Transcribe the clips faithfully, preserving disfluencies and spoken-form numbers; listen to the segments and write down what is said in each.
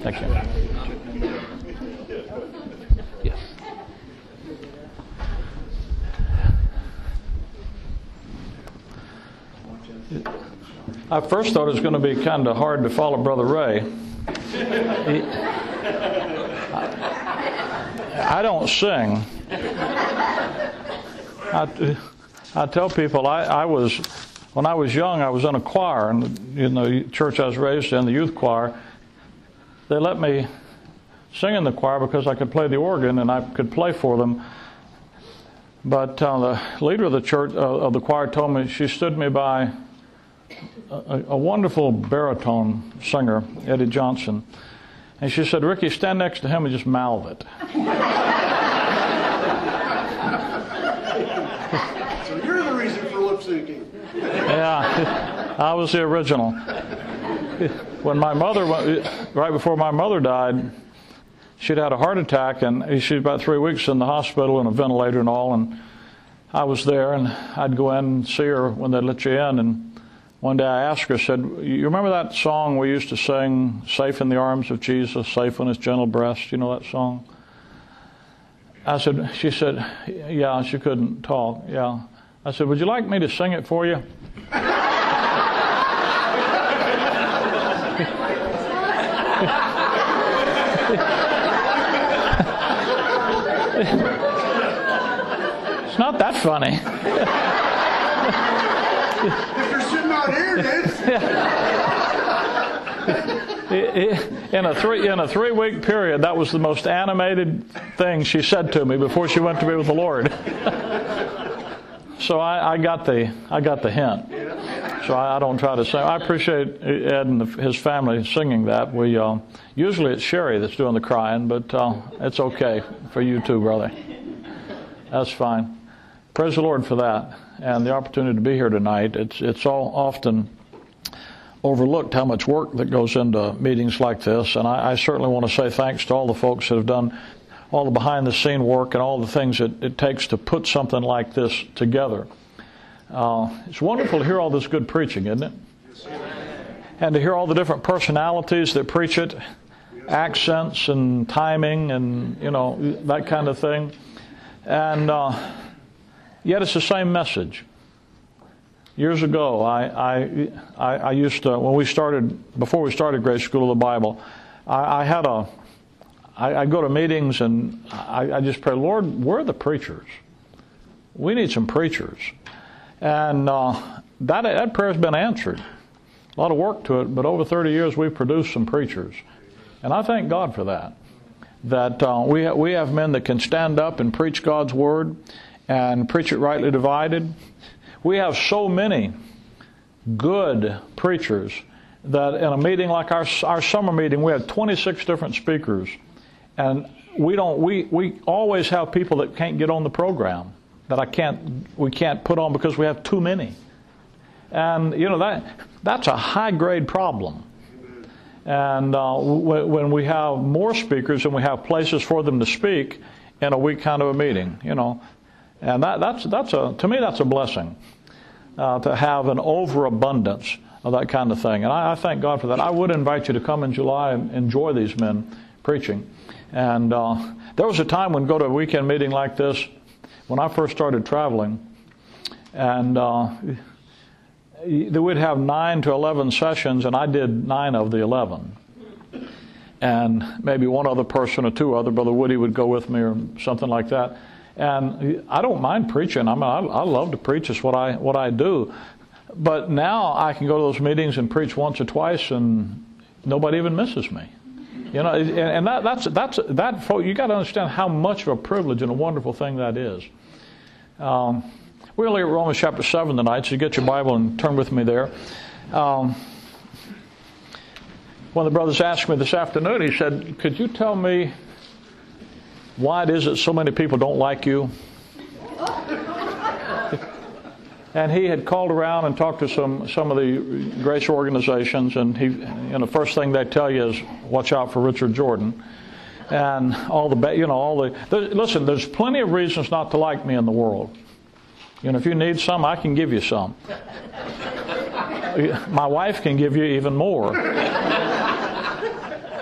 Thank you. Yes. I first thought it was going to be kind of hard to follow Brother Ray. He, I, I don't sing. I, I tell people I, I was, when I was young, I was in a choir, and in the church I was raised in, the youth choir. They let me sing in the choir because I could play the organ and I could play for them. But uh, the leader of the church, uh, of the choir, told me, she stood me by a, a wonderful baritone singer, Eddie Johnson, and she said, "Ricky, stand next to him and just mouth it." So you're the reason for lip syncing. Yeah, I was the original. When my mother, right before my mother died, she'd had a heart attack, and she was about three weeks in the hospital in a ventilator and all, and I was there, and I'd go in and see her when they'd let you in, and one day I asked her, I said, "You remember that song we used to sing, Safe in the Arms of Jesus, Safe on His Gentle Breast? You know that song?" I said, she said, "Yeah," she couldn't talk, "yeah." I said, "Would you like me to sing it for you?" It's not that funny. If you're sitting out here, dude. In a three in a three week period, that was the most animated thing she said to me before she went to be with the Lord. So I, I got the I got the hint. So I, I don't try to sing. I appreciate Ed and the, his family singing that. We uh, usually it's Sherry that's doing the crying, but uh, it's okay for you too, brother. That's fine. Praise the Lord for that and the opportunity to be here tonight. It's it's all often overlooked how much work that goes into meetings like this, and I, I certainly want to say thanks to all the folks that have done all the behind-the-scene work and all the things that it takes to put something like this together. Uh, it's wonderful to hear all this good preaching, isn't it? And to hear all the different personalities that preach it, accents and timing and, you know, that kind of thing. And uh, yet it's the same message. Years ago, I, I, I, I used to, when we started, before we started Grace School of the Bible, I, I had a, I, I'd go to meetings and I, I just pray, "Lord, where are the preachers? We need some preachers." And uh, that, that prayer's been answered. A lot of work to it, but over thirty years we've produced some preachers. And I thank God for that. That uh, we, ha- we have men that can stand up and preach God's Word and preach it rightly divided. We have so many good preachers that in a meeting like our our summer meeting, we had twenty-six different speakers, and we don't we, we always have people that can't get on the program that I can't we can't put on because we have too many, and you know that that's a high grade problem. And uh, w- when we have more speakers and we have places for them to speak in a week kind of a meeting, you know. And that, that's that's a to me that's a blessing uh, to have an overabundance of that kind of thing. And I, I thank God for that. I would invite you to come in July and enjoy these men preaching. And uh, there was a time when go to a weekend meeting like this when I first started traveling, and uh, we'd have nine to eleven sessions, and I did nine of the eleven. And maybe one other person or two other, Brother Woody would go with me or something like that. And I don't mind preaching. I mean, I, I love to preach. It's what I what I do. But now I can go to those meetings and preach once or twice, and nobody even misses me. You know, and, and that that's that's that. You got to understand how much of a privilege and a wonderful thing that is. Um, we're going to look at Romans chapter seven tonight. So you get your Bible and turn with me there. Um, one of the brothers asked me this afternoon. He said, "Could you tell me why it is that so many people don't like you?" And he had called around and talked to some, some of the Grace organizations, and he, you know, the first thing they tell you is, "Watch out for Richard Jordan," and all the, you know, all the. There, listen, there's plenty of reasons not to like me in the world. You know, if you need some, I can give you some. My wife can give you even more.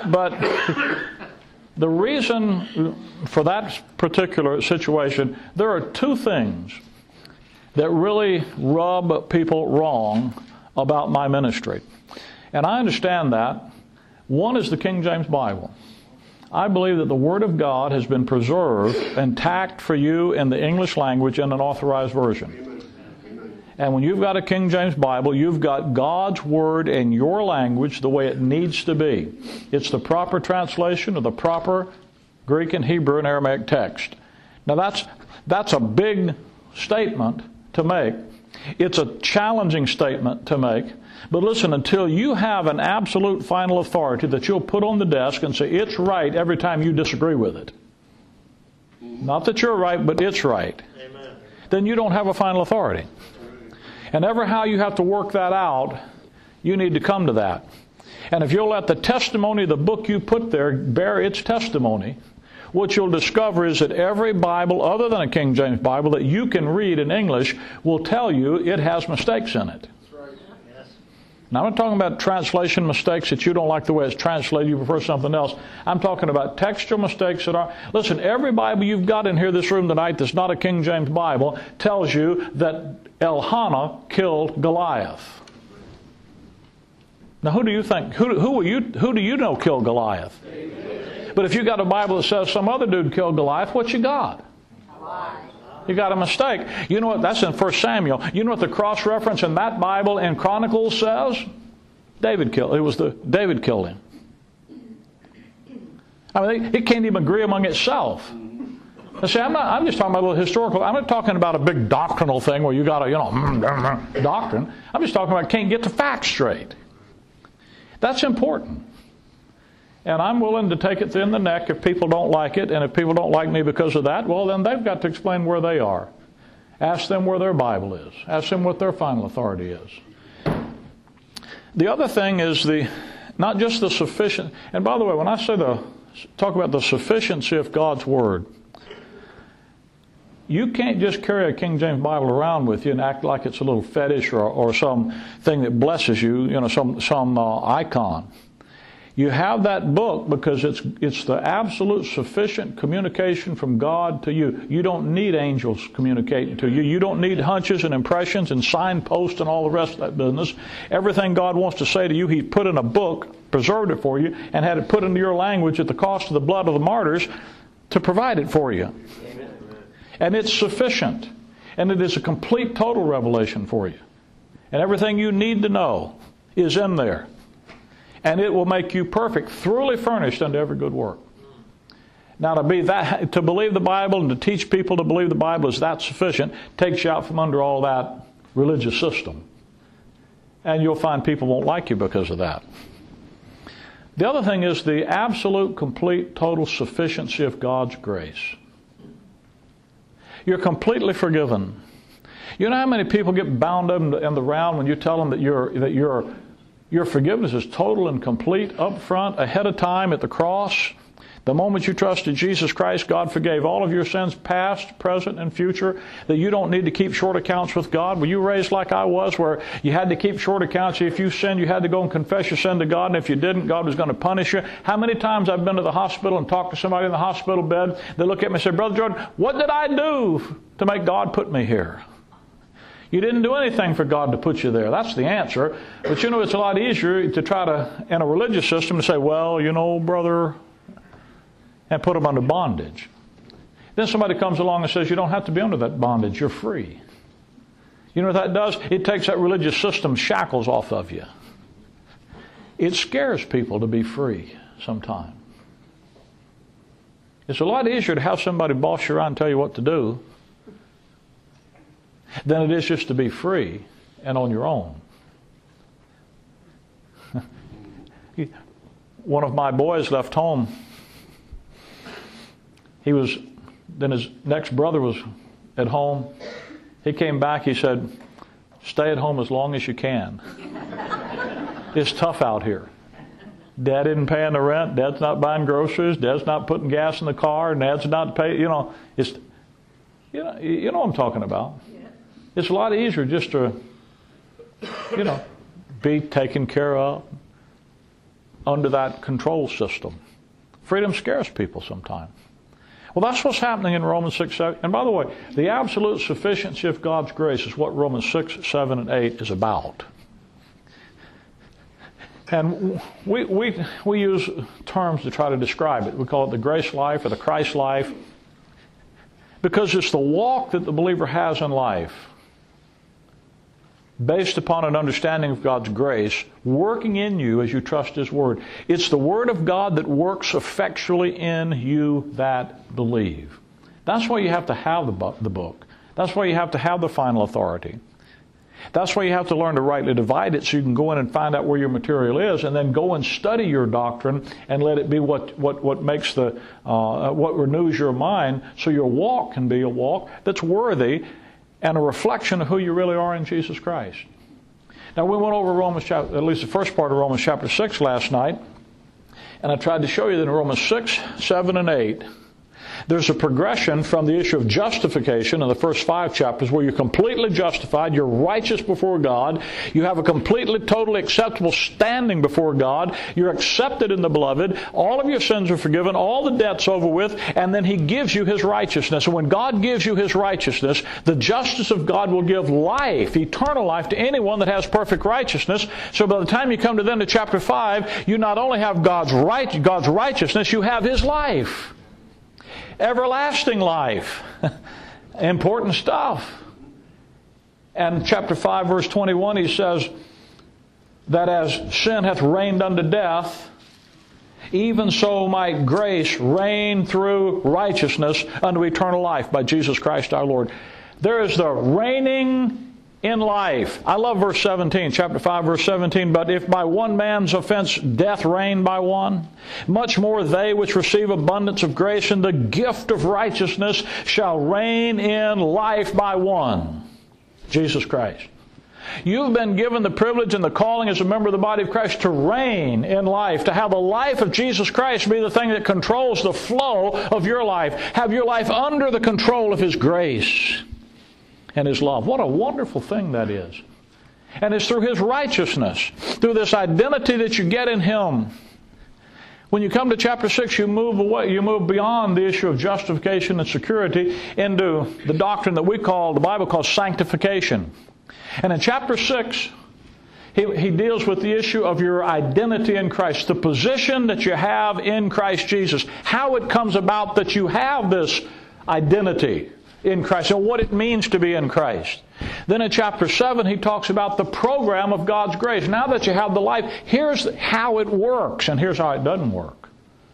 But the reason for that particular situation, there are two things that really rub people wrong about my ministry. And I understand that. One is the King James Bible. I believe that the Word of God has been preserved intact for you in the English language in an authorized version. And when you've got a King James Bible, you've got God's Word in your language the way it needs to be. It's the proper translation of the proper Greek and Hebrew and Aramaic text. Now that's that's a big statement to make. It's a challenging statement to make. But listen, until you have an absolute final authority that you'll put on the desk and say, it's right every time you disagree with it. Not that you're right, but it's right. Amen. Then you don't have a final authority. And ever how you have to work that out, you need to come to that. And if you'll let the testimony of the book you put there bear its testimony, what you'll discover is that every Bible other than a King James Bible that you can read in English will tell you it has mistakes in it. Now, I'm not talking about translation mistakes that you don't like the way it's translated, you prefer something else. I'm talking about textual mistakes that are... Listen, every Bible you've got in here this room tonight that's not a King James Bible tells you that Elkanah killed Goliath. Now, who do you think, who, who, will you, who do you know killed Goliath? Amen. But if you got a Bible that says some other dude killed Goliath, what you got? You got a mistake. You know what? That's in First Samuel. You know what the cross-reference in that Bible in Chronicles says? David killed. It was the David killed him. I mean, it can't even agree among itself. Now, see, I'm not. I'm just talking about a little historical. I'm not talking about a big doctrinal thing where you got a you know doctrine. I'm just talking about can't get the facts straight. That's important. And I'm willing to take it in the neck if people don't like it, and if people don't like me because of that, well, then they've got to explain where they are. Ask them where their Bible is. Ask them what their final authority is. The other thing is the not just the sufficient, and by the way, when I say the talk about the sufficiency of God's Word, you can't just carry a King James Bible around with you and act like it's a little fetish or, or some thing that blesses you, you know, some some uh, icon. You have that book because it's it's the absolute sufficient communication from God to you. You don't need angels communicating to you. You don't need hunches and impressions and signposts and all the rest of that business. Everything God wants to say to you, He put in a book, preserved it for you, and had it put into your language at the cost of the blood of the martyrs to provide it for you. Amen. And it's sufficient. And it is a complete, total revelation for you. And everything you need to know is in there. And it will make you perfect, thoroughly furnished unto every good work. Now, to be that, to believe the Bible and to teach people to believe the Bible is that sufficient takes you out from under all that religious system. And you'll find people won't like you because of that. The other thing is the absolute, complete, total sufficiency of God's grace. You're completely forgiven. You know how many people get bound up in the round when you tell them that you're that you're Your forgiveness is total and complete up front, ahead of time at the cross. The moment you trusted Jesus Christ, God forgave all of your sins, past, present, and future, that you don't need to keep short accounts with God. Were you raised like I was, where you had to keep short accounts? If you sinned, you had to go and confess your sin to God, and if you didn't, God was going to punish you? How many times I've been to the hospital and talked to somebody in the hospital bed, they look at me and say, Brother Jordan, what did I do to make God put me here? You didn't do anything for God to put you there. That's the answer. But you know, it's a lot easier to try to, in a religious system, to say, well, you know, brother, and put them under bondage. Then somebody comes along and says, you don't have to be under that bondage. You're free. You know what that does? It takes that religious system's shackles off of you. It scares people to be free sometimes. It's a lot easier to have somebody boss you around and tell you what to do than it is just to be free and on your own. One of my boys left home. He was, then his next brother was at home. He came back, he said, stay at home as long as you can. It's tough out here. Dad isn't paying the rent, Dad's not buying groceries, Dad's not putting gas in the car, Dad's not paying, you know, it's, you know, you know what I'm talking about. It's a lot easier just to, you know, be taken care of. under that control system. Freedom scares people sometimes. Well, that's what's happening in Romans six, seven. And by the way, the absolute sufficiency of God's grace is what Romans six, seven, and eight is about. And we, we, we use terms to try to describe it. We call it the grace life or the Christ life, because it's the walk that the believer has in life based upon an understanding of God's grace working in you as you trust His Word. It's the Word of God that works effectually in you that believe. That's why you have to have the book. That's why you have to have the final authority. That's why you have to learn to rightly divide it so you can go in and find out where your material is, and then go and study your doctrine and let it be what, what, what makes the uh, what renews your mind, so your walk can be a walk that's worthy and a reflection of who you really are in Jesus Christ. Now, we went over Romans chapter, at least the first part of Romans chapter six last night, and I tried to show you that in Romans six, seven, and eight, there's a progression from the issue of justification in the first five chapters, where you're completely justified, you're righteous before God, you have a completely, totally acceptable standing before God, you're accepted in the Beloved, all of your sins are forgiven, all the debt's over with, and then He gives you His righteousness. And when God gives you His righteousness, the justice of God will give life, eternal life, to anyone that has perfect righteousness. So by the time you come to then to chapter five, you not only have God's right, God's righteousness, you have His life. Everlasting life. Important stuff. And chapter five, verse twenty-one, he says that as sin hath reigned unto death, even so might grace reign through righteousness unto eternal life by Jesus Christ our Lord. There is the reigning in life. I love verse seventeen, chapter five, verse seventeen. But if by one man's offense death reigned by one, much more they which receive abundance of grace and the gift of righteousness shall reign in life by one, Jesus Christ. You've been given the privilege and the calling as a member of the body of Christ to reign in life, to have the life of Jesus Christ be the thing that controls the flow of your life. Have your life under the control of His grace and His love. What a wonderful thing that is. And it's through His righteousness, through this identity that you get in Him. When you come to chapter six, you move away, you move beyond the issue of justification and security into the doctrine that we call, the Bible calls sanctification. And in chapter six, he, he deals with the issue of your identity in Christ, the position that you have in Christ Jesus, how it comes about that you have this identity in Christ, and what it means to be in Christ. Then in chapter seven, he talks about the program of God's grace. Now that you have the life, here's how it works, and here's how it doesn't work.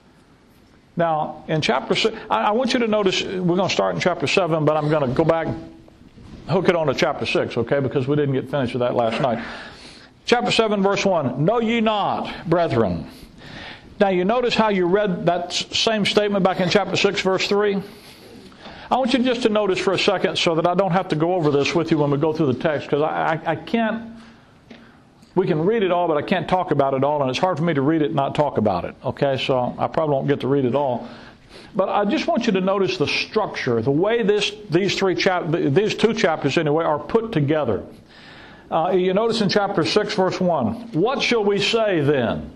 Now, in chapter six, I, I want you to notice, we're going to start in chapter seven, but I'm going to go back, hook it on to chapter six, okay, because we didn't get finished with that last night. Chapter seven, verse one, know ye not, brethren. Now, you notice how you read that same statement back in chapter six, verse three? I want you just to notice for a second, so that I don't have to go over this with you when we go through the text, because I, I, I can't, we can read it all, but I can't talk about it all, and it's hard for me to read it and not talk about it. Okay, so I probably won't get to read it all. But I just want you to notice the structure, the way this, these three chap, these two chapters anyway, are put together. Uh, you notice in chapter six, verse one, what shall we say then?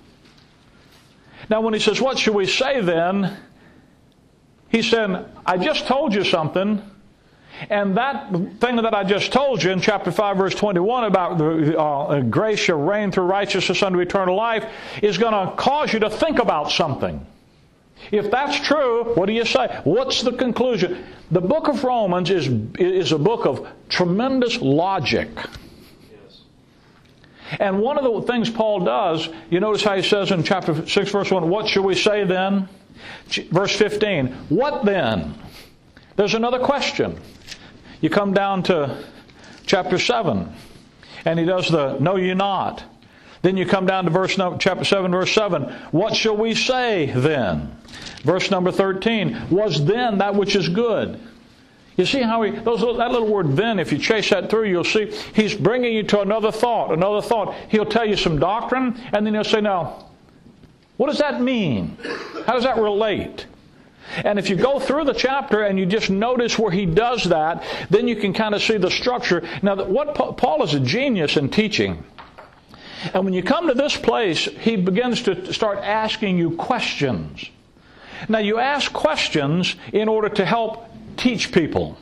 Now, when he says, what shall we say then? He said, I just told you something, and that thing that I just told you in chapter five, verse twenty-one about the uh, grace shall reign through righteousness unto eternal life is going to cause you to think about something. If that's true, what do you say? What's the conclusion? The book of Romans is, is a book of tremendous logic. Yes. And one of the things Paul does, you notice how he says in chapter six, verse one, what shall we say then? Verse fifteen, what then? There's another question. You come down to chapter seven, and he does the know ye not. Then you come down to verse number, chapter seven, verse seven. What shall we say then? Verse number thirteen, was then that which is good. You see how he, those, that little word then, if you chase that through, you'll see he's bringing you to another thought, another thought. He'll tell you some doctrine, and then he'll say, now, what does that mean? How does that relate? And if you go through the chapter and you just notice where he does that, then you can kind of see the structure. Now, what Paul is a genius in teaching. And when you come to this place, he begins to start asking you questions. Now, you ask questions in order to help teach people.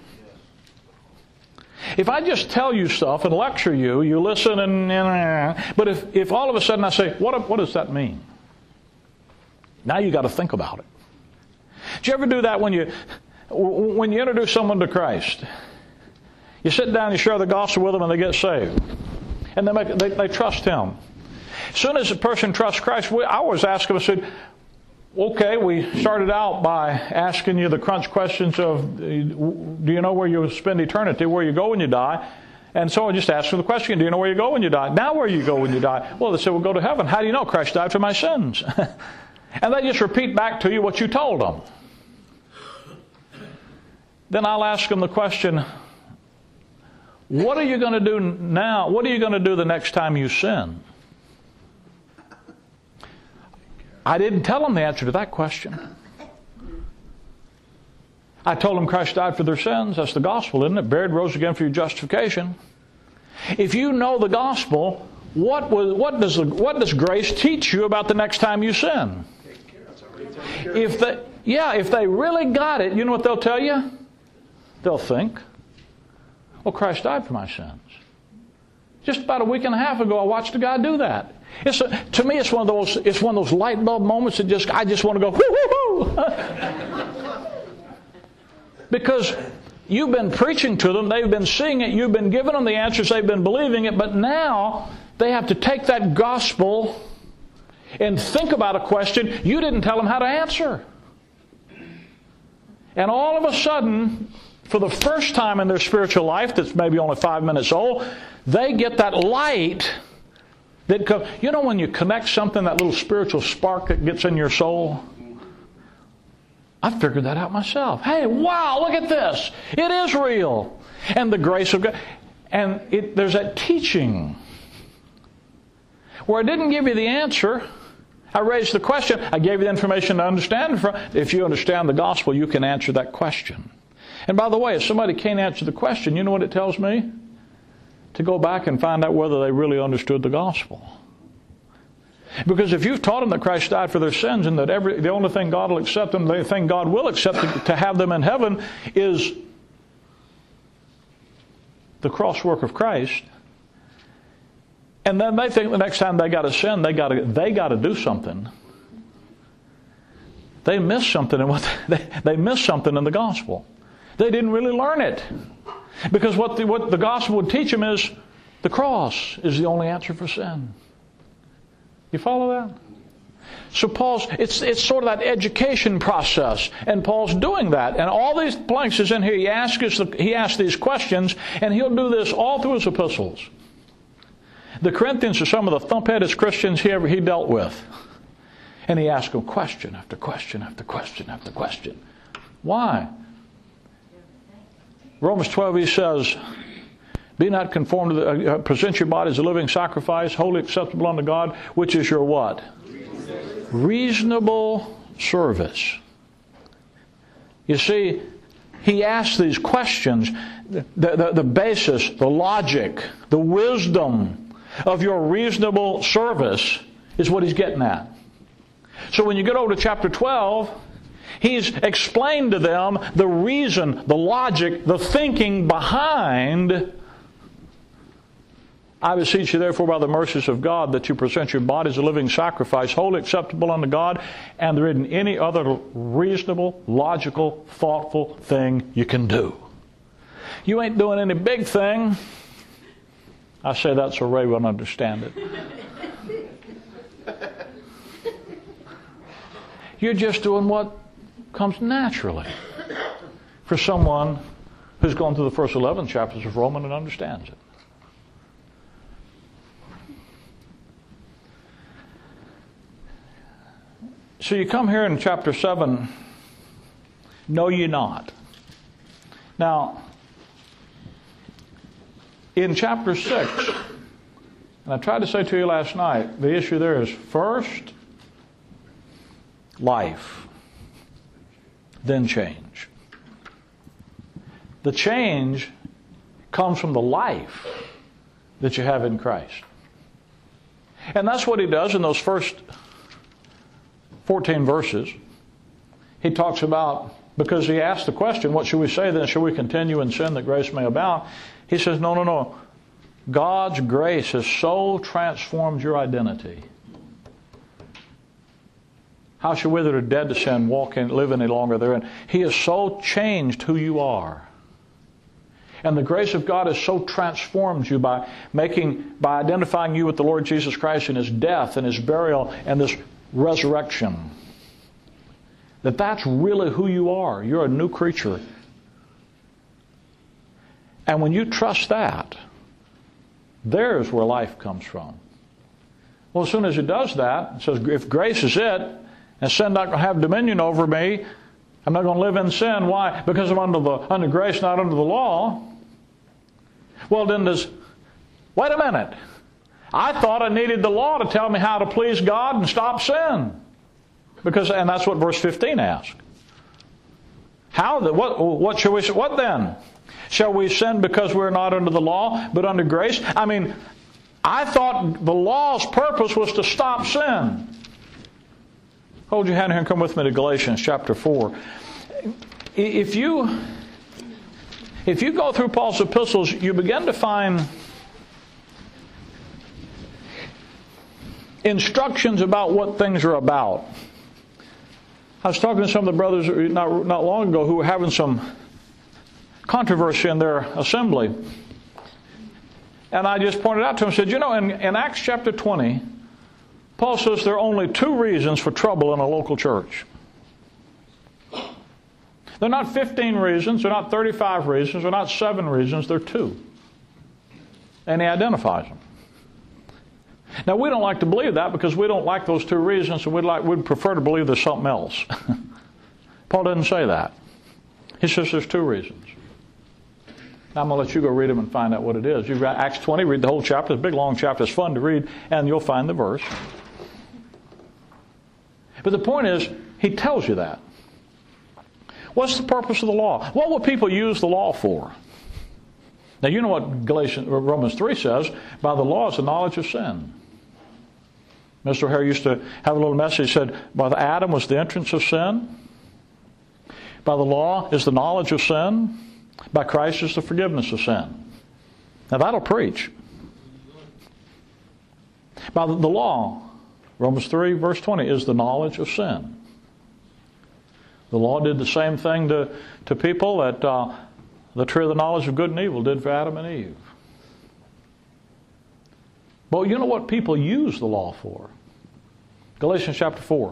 If I just tell you stuff and lecture you, you listen and... But if, if all of a sudden I say, what, what does that mean? Now you got to think about it. Do you ever do that when you, when you introduce someone to Christ? You sit down, you share the gospel with them, and they get saved. And they, make, they, they trust Him. As soon as a person trusts Christ, we, I always ask them, I said, okay, we started out by asking you the crunch questions of, do you know where you'll spend eternity, where you go when you die? And so I just asked them the question, do you know where you go when you die? Now where you go when you die? Well, they said, we'll go to heaven. How do you know? Christ died for my sins. And they just repeat back to you what you told them. Then I'll ask them the question, what are you going to do now? What are you going to do the next time you sin? I didn't tell them the answer to that question. I told them Christ died for their sins. That's the gospel, isn't it? Buried, rose again for your justification. If you know the gospel, what was, what does the, what does grace teach you about the next time you sin? If they, yeah, if they really got it, you know what they'll tell you? They'll think, well, Christ died for my sins. Just about a week and a half ago, I watched a guy do that. It's a, to me, it's one of those. It's one of those light bulb moments that just I just want to go whoo whoo whoo. Because you've been preaching to them, they've been seeing it, you've been giving them the answers, they've been believing it, but now they have to take that gospel and think about a question you didn't tell them how to answer. And all of a sudden, for the first time in their spiritual life, that's maybe only five minutes old, they get that light that comes. You know when you connect something, that little spiritual spark that gets in your soul? I figured that out myself. Hey, wow, look at this. It is real. And the grace of God. And it, there's that teaching. Where I didn't give you the answer, I raised the question. I gave you the information to understand. If you understand the gospel, you can answer that question. And by the way, if somebody can't answer the question, you know what it tells me? To go back and find out whether they really understood the gospel. Because if you've taught them that Christ died for their sins and that every the only thing God will accept them, the thing God will accept to, to have them in heaven is the cross work of Christ, and then they think the next time they got to sin, they got to they got to do something. They miss something in what they, they miss something in the gospel. They didn't really learn it. Because what the, what the gospel would teach them is the cross is the only answer for sin. You follow that? So Paul's, it's, it's sort of that education process. And Paul's doing that. And all these blanks is in here. He asks, us the, he asks these questions, and he'll do this all through his epistles. The Corinthians are some of the thump-headed Christians he ever he dealt with. And he asked them question after question after question after question. Why? Romans twelve, he says, be not conformed to the, uh, present your body as a living sacrifice, wholly acceptable unto God, which is your what? Reasonable, Reasonable service. You see, he asks these questions, the, the, the basis, the logic, the wisdom of your reasonable service is what he's getting at. So when you get over to chapter twelve, he's explained to them the reason, the logic, the thinking behind, I beseech you therefore by the mercies of God that you present your bodies a living sacrifice, wholly acceptable unto God, and there isn't any other reasonable, logical, thoughtful thing you can do. You ain't doing any big thing. I say that so Ray will understand it. You're just doing what comes naturally for someone who's gone through the first eleven chapters of Romans and understands it. So you come here in chapter seven, know ye not. Now, in chapter six, and I tried to say to you last night, the issue there is first, life, then change. The change comes from the life that you have in Christ. And that's what he does in those first fourteen verses. He talks about, because he asked the question, what should we say then? Should we continue in sin that grace may abound? He says, no, no, no. God's grace has so transformed your identity. How shall we that are dead to sin walk in, live any longer therein? He has so changed who you are. And the grace of God has so transformed you by making, by identifying you with the Lord Jesus Christ in His death and His burial and this resurrection, that that's really who you are. You're a new creature. And when you trust that, there's where life comes from. Well, as soon as it does that, it says, if grace is it, and sin not going to have dominion over me, I'm not going to live in sin. Why? Because I'm under the under grace, not under the law. Well, then there's, wait a minute. I thought I needed the law to tell me how to please God and stop sin. Because, and that's what verse fifteen asks. How the, what, what shall we, what then? Shall we sin because we're not under the law, but under grace? I mean, I thought the law's purpose was to stop sin. Hold your hand here and come with me to Galatians chapter four. If you, if you go through Paul's epistles, you begin to find instructions about what things are about. I was talking to some of the brothers not, not long ago who were having some controversy in their assembly. And I just pointed out to them and said, you know, in, in Acts chapter twenty, Paul says there are only two reasons for trouble in a local church. They're not fifteen reasons, they're not thirty-five reasons, they're not seven reasons, they're two. And he identifies them. Now, we don't like to believe that because we don't like those two reasons, and we'd, like, we'd prefer to believe there's something else. Paul doesn't say that. He says there's two reasons. Now, I'm going to let you go read them and find out what it is. You've got Acts twenty, read the whole chapter. It's a big, long chapter. It's fun to read, and you'll find the verse. But the point is, he tells you that. What's the purpose of the law? What would people use the law for? Now, you know what Galatians, Romans three says, by the law is the knowledge of sin. Mister O'Hare used to have a little message. He said, by Adam was the entrance of sin. By the law is the knowledge of sin. By Christ is the forgiveness of sin. Now, that'll preach. By the law, Romans three, verse twenty, is the knowledge of sin. The law did the same thing to, to people that uh, the tree of the knowledge of good and evil did for Adam and Eve. But you know what people use the law for? Galatians chapter four.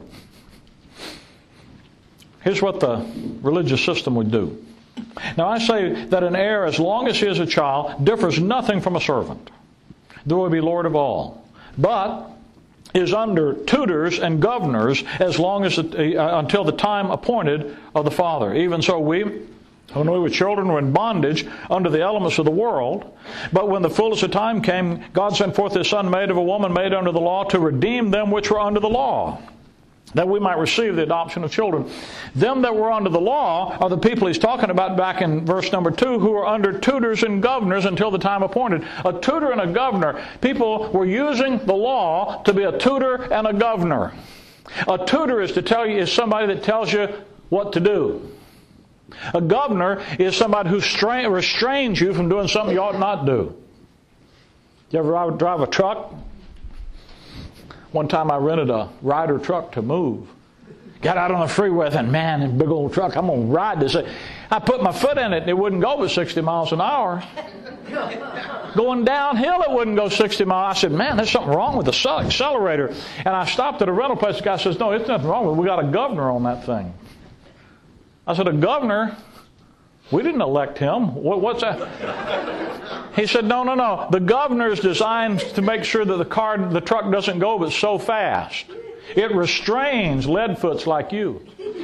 Here's what the religious system would do. Now, I say that an heir, as long as he is a child, differs nothing from a servant, though he be Lord of all, but is under tutors and governors as long as the, uh, until the time appointed of the Father. Even so, we, when we were children, were in bondage under the elements of the world. But when the fullness of time came, God sent forth His Son, made of a woman, made under the law, to redeem them which were under the law, that we might receive the adoption of children. Them that were under the law are the people he's talking about back in verse number two, who are under tutors and governors until the time appointed. A tutor and a governor. People were using the law to be a tutor and a governor. A tutor is to tell you is somebody that tells you what to do. A governor is somebody who stra- restrains you from doing something you ought not do. You ever drive a truck? One time I rented a Ryder truck to move. Got out on the freeway and man, this big old truck, I'm going to ride this. I put my foot in it and it wouldn't go but sixty miles an hour. Going downhill it wouldn't go sixty miles. I said, man, there's something wrong with the accelerator. And I stopped at a rental place. The guy says, no, it's nothing wrong with it. We got a governor on that thing. I said, a governor? We didn't elect him. What, what's that? He said, no, no, no. The governor is designed to make sure that the car, the truck doesn't go but so fast. It restrains leadfoots like you.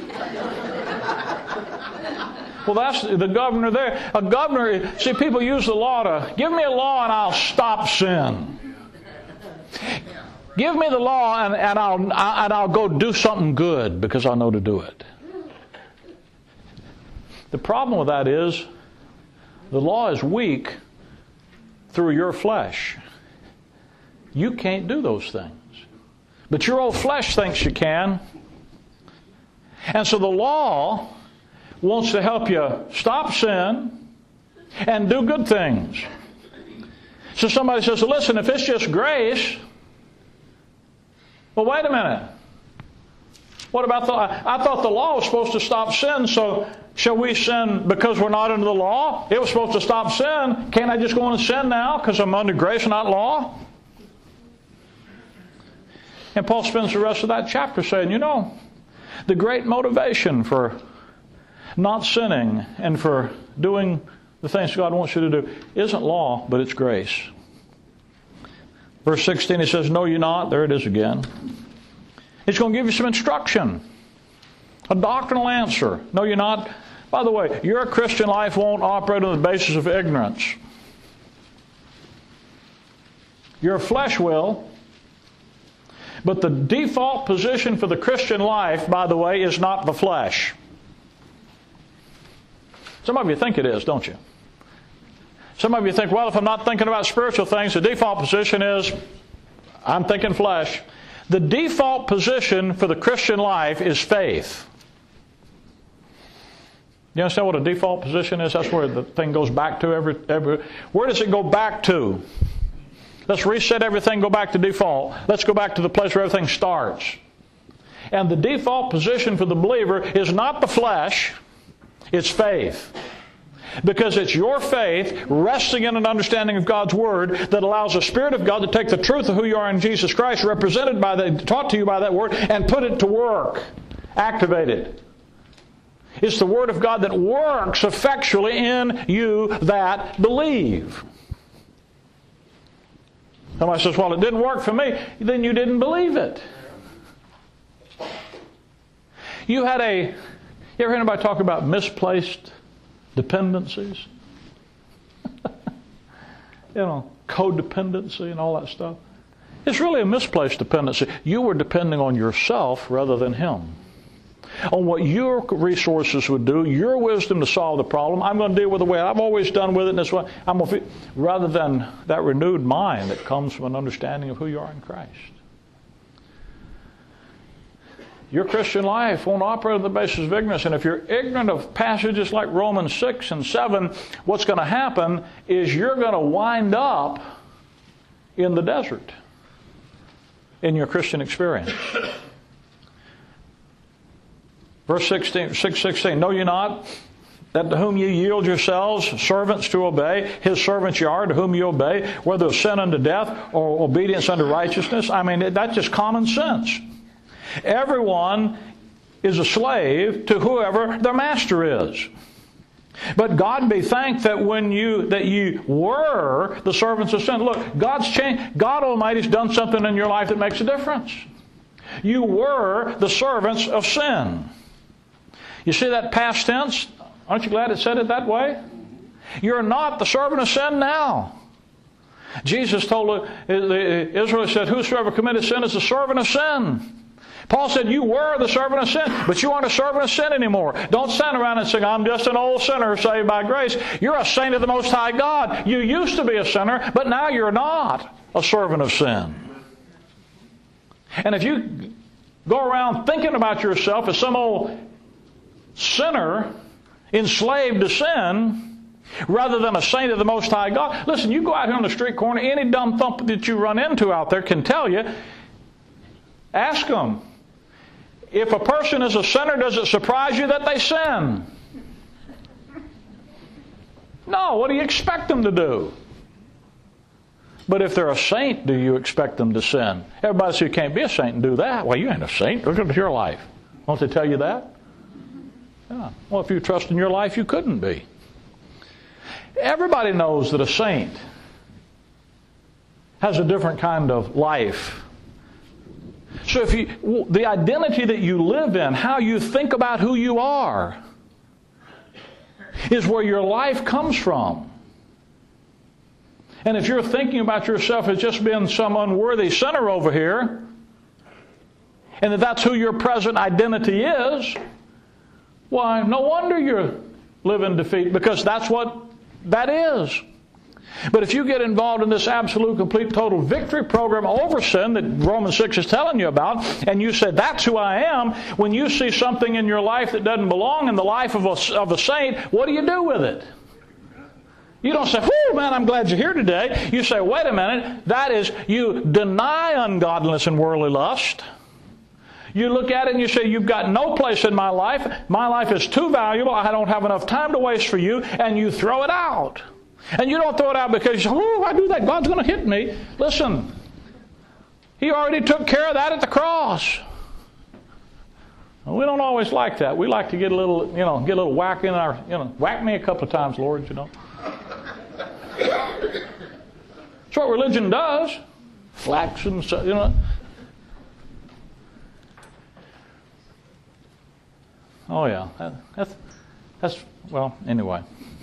Well, that's the governor there. A governor, see, people use the law to, give me a law and I'll stop sin. Give me the law and, and, I'll, and I'll go do something good because I know to do it. The problem with that is the law is weak through your flesh. You can't do those things. But your old flesh thinks you can. And so the law wants to help you stop sin and do good things. So somebody says, listen, if it's just grace, well, wait a minute. What about the, I thought the law was supposed to stop sin, so shall we sin because we're not under the law? It was supposed to stop sin. Can't I just go on and sin now because I'm under grace, not law? And Paul spends the rest of that chapter saying, you know, the great motivation for not sinning and for doing the things God wants you to do isn't law, but it's grace. Verse sixteen, he says, know you not? There it is again. He's going to give you some instruction. A doctrinal answer. Know you not? By the way, your Christian life won't operate on the basis of ignorance. Your flesh will. But the default position for the Christian life, by the way, is not the flesh. Some of you think it is, don't you? Some of you think, well, if I'm not thinking about spiritual things, the default position is, I'm thinking flesh. The default position for the Christian life is faith. You understand what a default position is? That's where the thing goes back to every, every... Where does it go back to? Let's reset everything, go back to default. Let's go back to the place where everything starts. And the default position for the believer is not the flesh, it's faith. Because it's your faith resting in an understanding of God's Word that allows the Spirit of God to take the truth of who you are in Jesus Christ, represented by the, taught to you by that Word, and put it to work. Activate it. It's the Word of God that works effectually in you that believe. Somebody says, well, it didn't work for me. Then you didn't believe it. You had a... You ever hear anybody talk about misplaced dependencies? You know, codependency and all that stuff. It's really a misplaced dependency. You were depending on yourself rather than Him. On what your resources would do, your wisdom to solve the problem. I'm going to deal with the way I've always done with it in this way. I'm going to, rather than that renewed mind that comes from an understanding of who you are in Christ. Your Christian life won't operate on the basis of ignorance. And if you're ignorant of passages like Romans six and seven, what's going to happen is you're going to wind up in the desert in your Christian experience. Verse sixteen, six sixteen, know you not that to whom ye yield yourselves servants to obey, His servants ye are to whom you obey, whether of sin unto death or obedience unto righteousness? I mean, that's just common sense. Everyone is a slave to whoever their master is. But God be thanked that when you that you were the servants of sin. Look, God's changed. God Almighty's done something in your life that makes a difference. You were the servants of sin. You see that past tense? Aren't you glad it said it that way? You're not the servant of sin now. Jesus told Israel, said, whosoever committed sin is a servant of sin. Paul said, you were the servant of sin, but you aren't a servant of sin anymore. Don't stand around and say, I'm just an old sinner saved by grace. You're a saint of the Most High God. You used to be a sinner, but now you're not a servant of sin. And if you go around thinking about yourself as some old sinner enslaved to sin, rather than a saint of the Most High God, listen, you go out here on the street corner, any dumb thump that you run into out there can tell you, ask them, if a person is a sinner, does it surprise you that they sin? No, what do you expect them to do? But if they're a saint, do you expect them to sin? Everybody says you can't be a saint and do that. Well, you ain't a saint. Look at your life. Won't they tell you that? Yeah. Well, if you trust in your life, you couldn't be. Everybody knows that a saint has a different kind of life. So if you, the identity that you live in, how you think about who you are, is where your life comes from. And if you're thinking about yourself as just being some unworthy sinner over here, and that that's who your present identity is, why, no wonder you're living in defeat, because that's what that is. But if you get involved in this absolute, complete, total victory program over sin that Romans six is telling you about, and you say, that's who I am, when you see something in your life that doesn't belong in the life of a, of a saint, what do you do with it? You don't say, whoo, man, I'm glad you're here today. You say, wait a minute, that is, you deny ungodliness and worldly lust. You look at it and you say, you've got no place in my life. My life is too valuable. I don't have enough time to waste for you. And you throw it out. And you don't throw it out because you say, oh, if I do that, God's going to hit me. Listen, He already took care of that at the cross. We don't always like that. We like to get a little, you know, get a little whack in our, you know, whack me a couple of times, Lord, you know. That's what religion does. Flax and so, you know. Oh yeah, that, that's that's well. Anyway,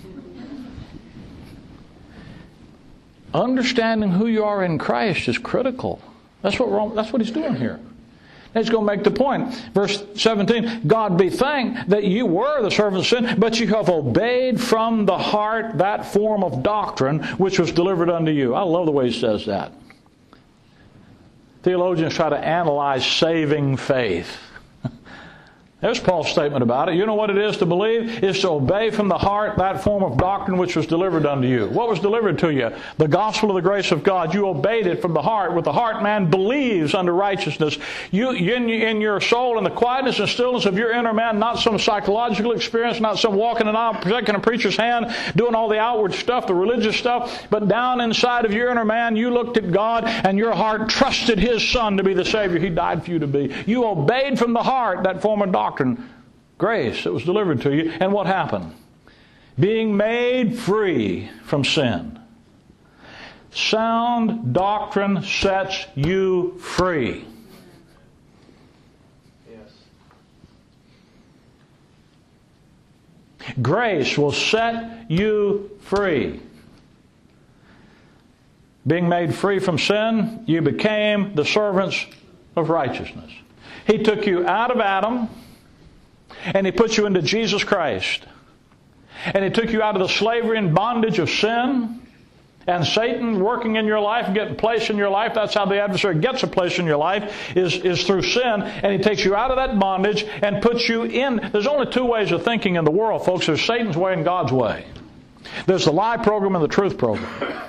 understanding who you are in Christ is critical. That's what that's what he's doing here. He's going to make the point. Verse seventeen, God be thanked that you were the servants of sin, but you have obeyed from the heart that form of doctrine which was delivered unto you. I love the way he says that. Theologians try to analyze saving faith. There's Paul's statement about it. You know what it is to believe? Is to obey from the heart that form of doctrine which was delivered unto you. What was delivered to you? The gospel of the grace of God. You obeyed it from the heart. With the heart, man believes unto righteousness. You, in, in your soul, in the quietness and stillness of your inner man, not some psychological experience, not some walking an aisle, protecting a preacher's hand, doing all the outward stuff, the religious stuff, but down inside of your inner man, you looked at God and your heart trusted His Son to be the Savior He died for you to be. You obeyed from the heart that form of doctrine. Grace that was delivered to you. And what happened? Being made free from sin. Sound doctrine sets you free. Yes. Grace will set you free. Being made free from sin, you became the servants of righteousness. He took you out of Adam, and He put you into Jesus Christ. And He took you out of the slavery and bondage of sin and Satan working in your life, getting a place in your life. That's how the adversary gets a place in your life, is, is through sin. And he takes you out of that bondage and puts you in. There's only two ways of thinking in the world, folks. There's Satan's way and God's way. There's the lie program and the truth program.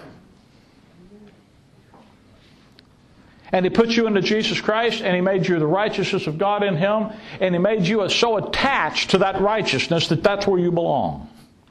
And He put you into Jesus Christ, and He made you the righteousness of God in Him, and He made you so attached to that righteousness that that's where you belong.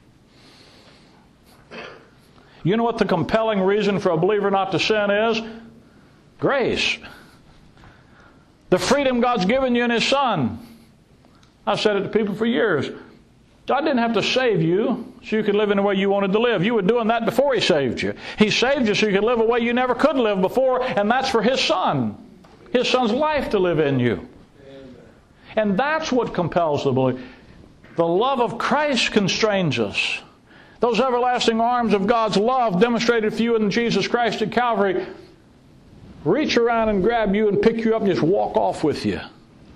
You know what the compelling reason for a believer not to sin is? Grace. The freedom God's given you in His Son. I've said it to people for years. God didn't have to save you so you could live in the way you wanted to live. You were doing that before He saved you. He saved you so you could live a way you never could live before, and that's for His Son. His Son's life to live in you. And that's what compels the believer. The love of Christ constrains us. Those everlasting arms of God's love demonstrated for you in Jesus Christ at Calvary reach around and grab you and pick you up and just walk off with you.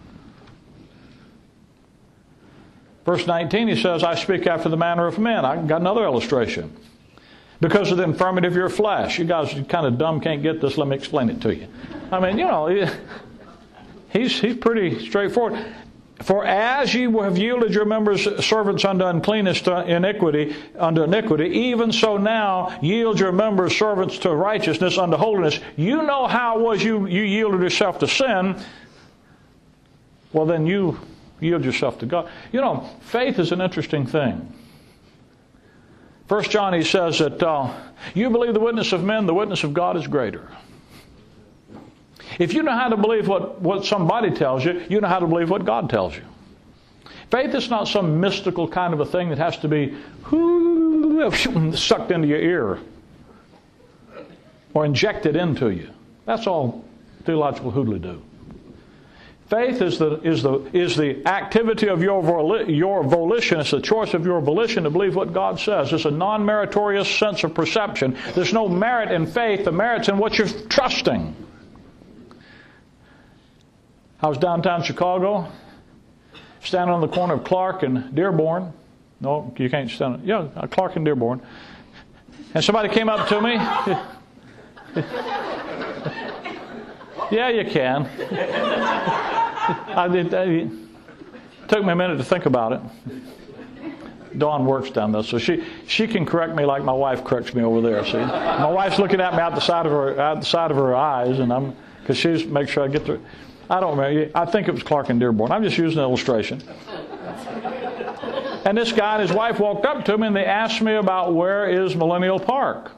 Verse nineteen, he says, I speak after the manner of men. I got another illustration. Because of the infirmity of your flesh. You guys are kind of dumb, can't get this. Let me explain it to you. I mean, you know, he's, he's pretty straightforward. For as ye have yielded your members servants unto uncleanness to iniquity, unto iniquity, even so now yield your members servants to righteousness unto holiness. You know how it was you, you yielded yourself to sin. Well, then you yield yourself to God. You know, faith is an interesting thing. First John, he says that uh, you believe the witness of men, the witness of God is greater. If you know how to believe what, what somebody tells you, you know how to believe what God tells you. Faith is not some mystical kind of a thing that has to be sucked into your ear or injected into you. That's all theological hoodly-doo. Faith is the is the is the activity of your voli- your volition. It's the choice of your volition to believe what God says. It's a non-meritorious sense of perception. There's no merit in faith. The merit's in what you're trusting. I was downtown Chicago, standing on the corner of Clark and Dearborn. No, you can't stand. Yeah, Clark and Dearborn. And somebody came up to me. Yeah, you can. I did. It took me a minute to think about it. Dawn works down there, so she she can correct me like my wife corrects me over there. See, my wife's looking at me out the side of her out the side of her eyes, and I'm because she's make sure I get the. I don't remember. I think it was Clark and Dearborn. I'm just using an illustration. And this guy and his wife walked up to me and they asked me about where is Millennial Park.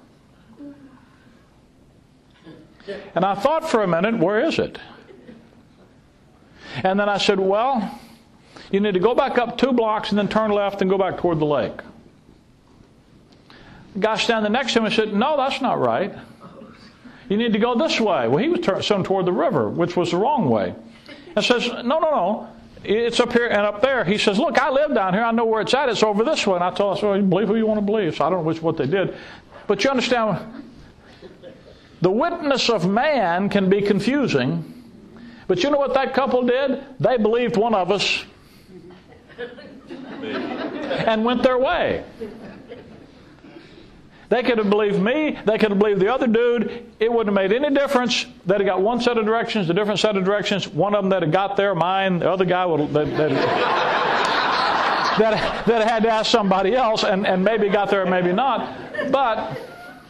And I thought for a minute, where is it? And then I said, well, you need to go back up two blocks and then turn left and go back toward the lake. The guy standing next to him said, no, that's not right. You need to go this way. Well, he was turning toward the river, which was the wrong way. And says, no, no, no. It's up here and up there. He says, look, I live down here. I know where it's at. It's over this way. And I told him, so you believe who you want to believe. So I don't know which what they did. But you understand, the witness of man can be confusing. But you know what that couple did? They believed one of us and went their way. They could have believed me. They could have believed the other dude. It wouldn't have made any difference. They'd have got one set of directions, a different set of directions. One of them that had got there, mine. The other guy would that that, that, that had to ask somebody else, and, and maybe got there, maybe not. But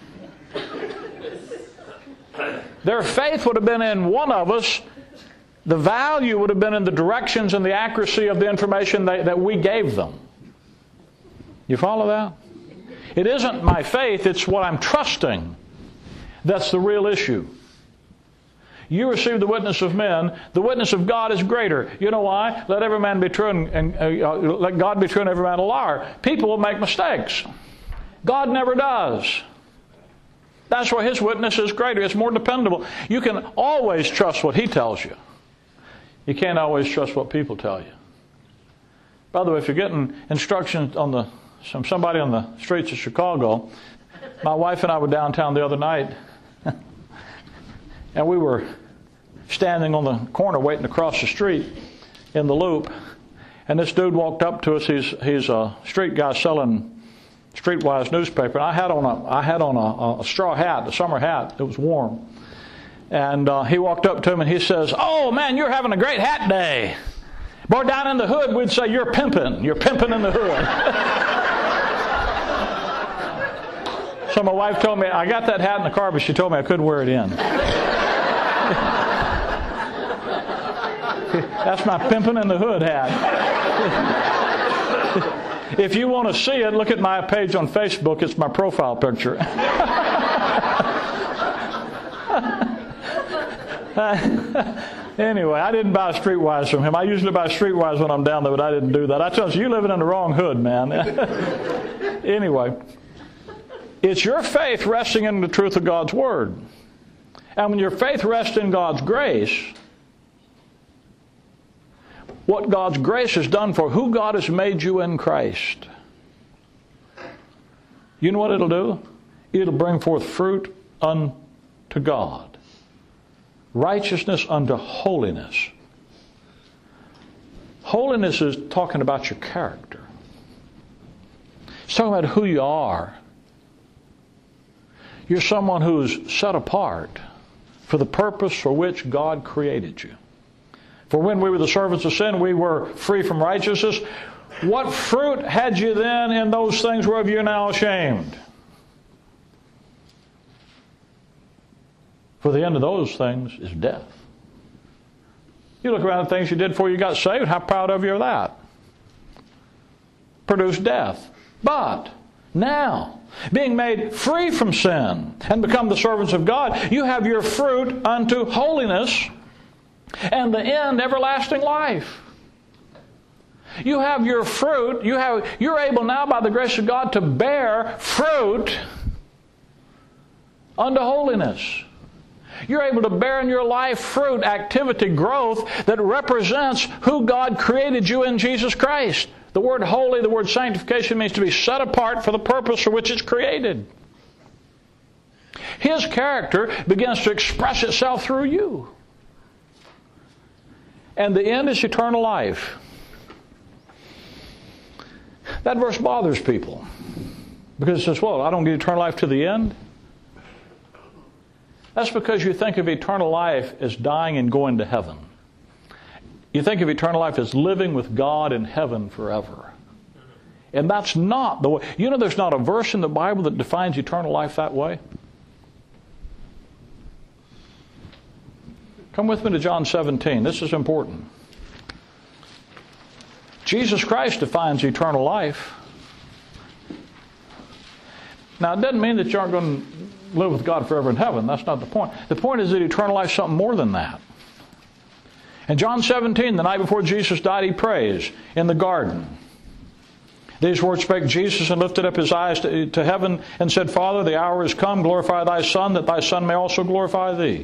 their faith would have been in one of us. The value would have been in the directions and the accuracy of the information that, that we gave them. You follow that? It isn't my faith, it's what I'm trusting. That's the real issue. You receive the witness of men. The witness of God is greater. You know why? Let every man be true and, and uh, let God be true and every man a liar. People will make mistakes. God never does. That's why His witness is greater. It's more dependable. You can always trust what He tells you. You can't always trust what people tell you. By the way, if you're getting instructions on the from somebody on the streets of Chicago, my wife and I were downtown the other night, and we were standing on the corner waiting to cross the street in the loop, and this dude walked up to us. He's he's a street guy selling Streetwise newspaper. And I had on a I had on a, a straw hat, a summer hat. It was warm, and uh, he walked up to him and he says, "Oh man, you're having a great hat day." Boy, down in the hood, we'd say, "You're pimping. You're pimping in the hood." So my wife told me, I got that hat in the car, but she told me I couldn't wear it in. That's my pimping in the hood hat. If you want to see it, look at my page on Facebook. It's my profile picture. Anyway, I didn't buy Streetwise from him. I usually buy Streetwise when I'm down there, but I didn't do that. I tell you, you're living in the wrong hood, man. Anyway, it's your faith resting in the truth of God's Word. And when your faith rests in God's grace, what God's grace has done for who God has made you in Christ, you know what it'll do? It'll bring forth fruit unto God. Righteousness unto holiness. Holiness is talking about your character. It's talking about who you are. You're someone who's set apart for the purpose for which God created you. For when we were the servants of sin, we were free from righteousness. What fruit had you then in those things whereof you're now ashamed? For the end of those things is death. You look around at things you did before you got saved, how proud of you of that? Produced death. But now, being made free from sin and become the servants of God, you have your fruit unto holiness and the end everlasting life. You have your fruit, you have, you're able now by the grace of God to bear fruit unto holiness. You're able to bear in your life fruit, activity, growth that represents who God created you in Jesus Christ. The word holy, the word sanctification means to be set apart for the purpose for which it's created. His character begins to express itself through you. And the end is eternal life. That verse bothers people. Because it says, well, I don't get eternal life to the end. That's because you think of eternal life as dying and going to heaven. You think of eternal life as living with God in heaven forever. And that's not the way. You know, there's not a verse in the Bible that defines eternal life that way. Come with me to John seventeen. This is important. Jesus Christ defines eternal life. Now, it doesn't mean that you aren't going to live with God forever in heaven. That's not the point. The point is that eternal life is something more than that. In John seventeen, the night before Jesus died, he prays in the garden. These words spake Jesus, and lifted up his eyes to, to heaven, and said, Father, the hour is come. Glorify thy Son, that thy Son may also glorify thee.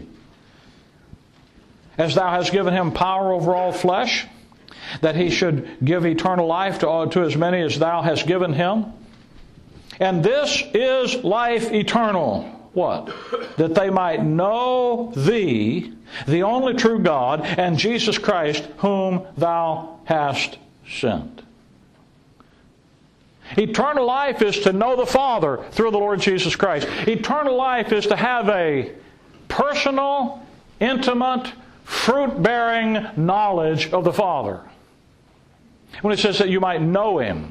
As thou hast given him power over all flesh, that he should give eternal life to, all, to as many as thou hast given him. And this is life eternal. What? That they might know thee, the only true God, and Jesus Christ, whom thou hast sent. Eternal life is to know the Father through the Lord Jesus Christ. Eternal life is to have a personal, intimate, fruit-bearing knowledge of the Father. When it says that you might know Him.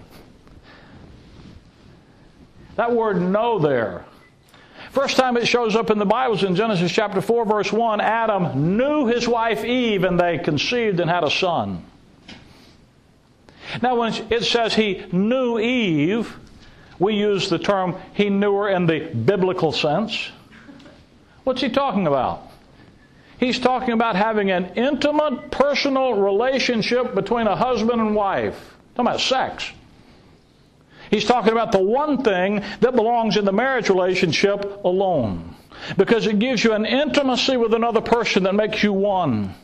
That word know there. First time it shows up in the Bible is in Genesis chapter four, verse one. Adam knew his wife Eve, and they conceived and had a son. Now, when it says he knew Eve, we use the term he knew her in the biblical sense. What's he talking about? He's talking about having an intimate, personal relationship between a husband and wife. Talking about sex. He's talking about the one thing that belongs in the marriage relationship alone. Because it gives you an intimacy with another person that makes you one.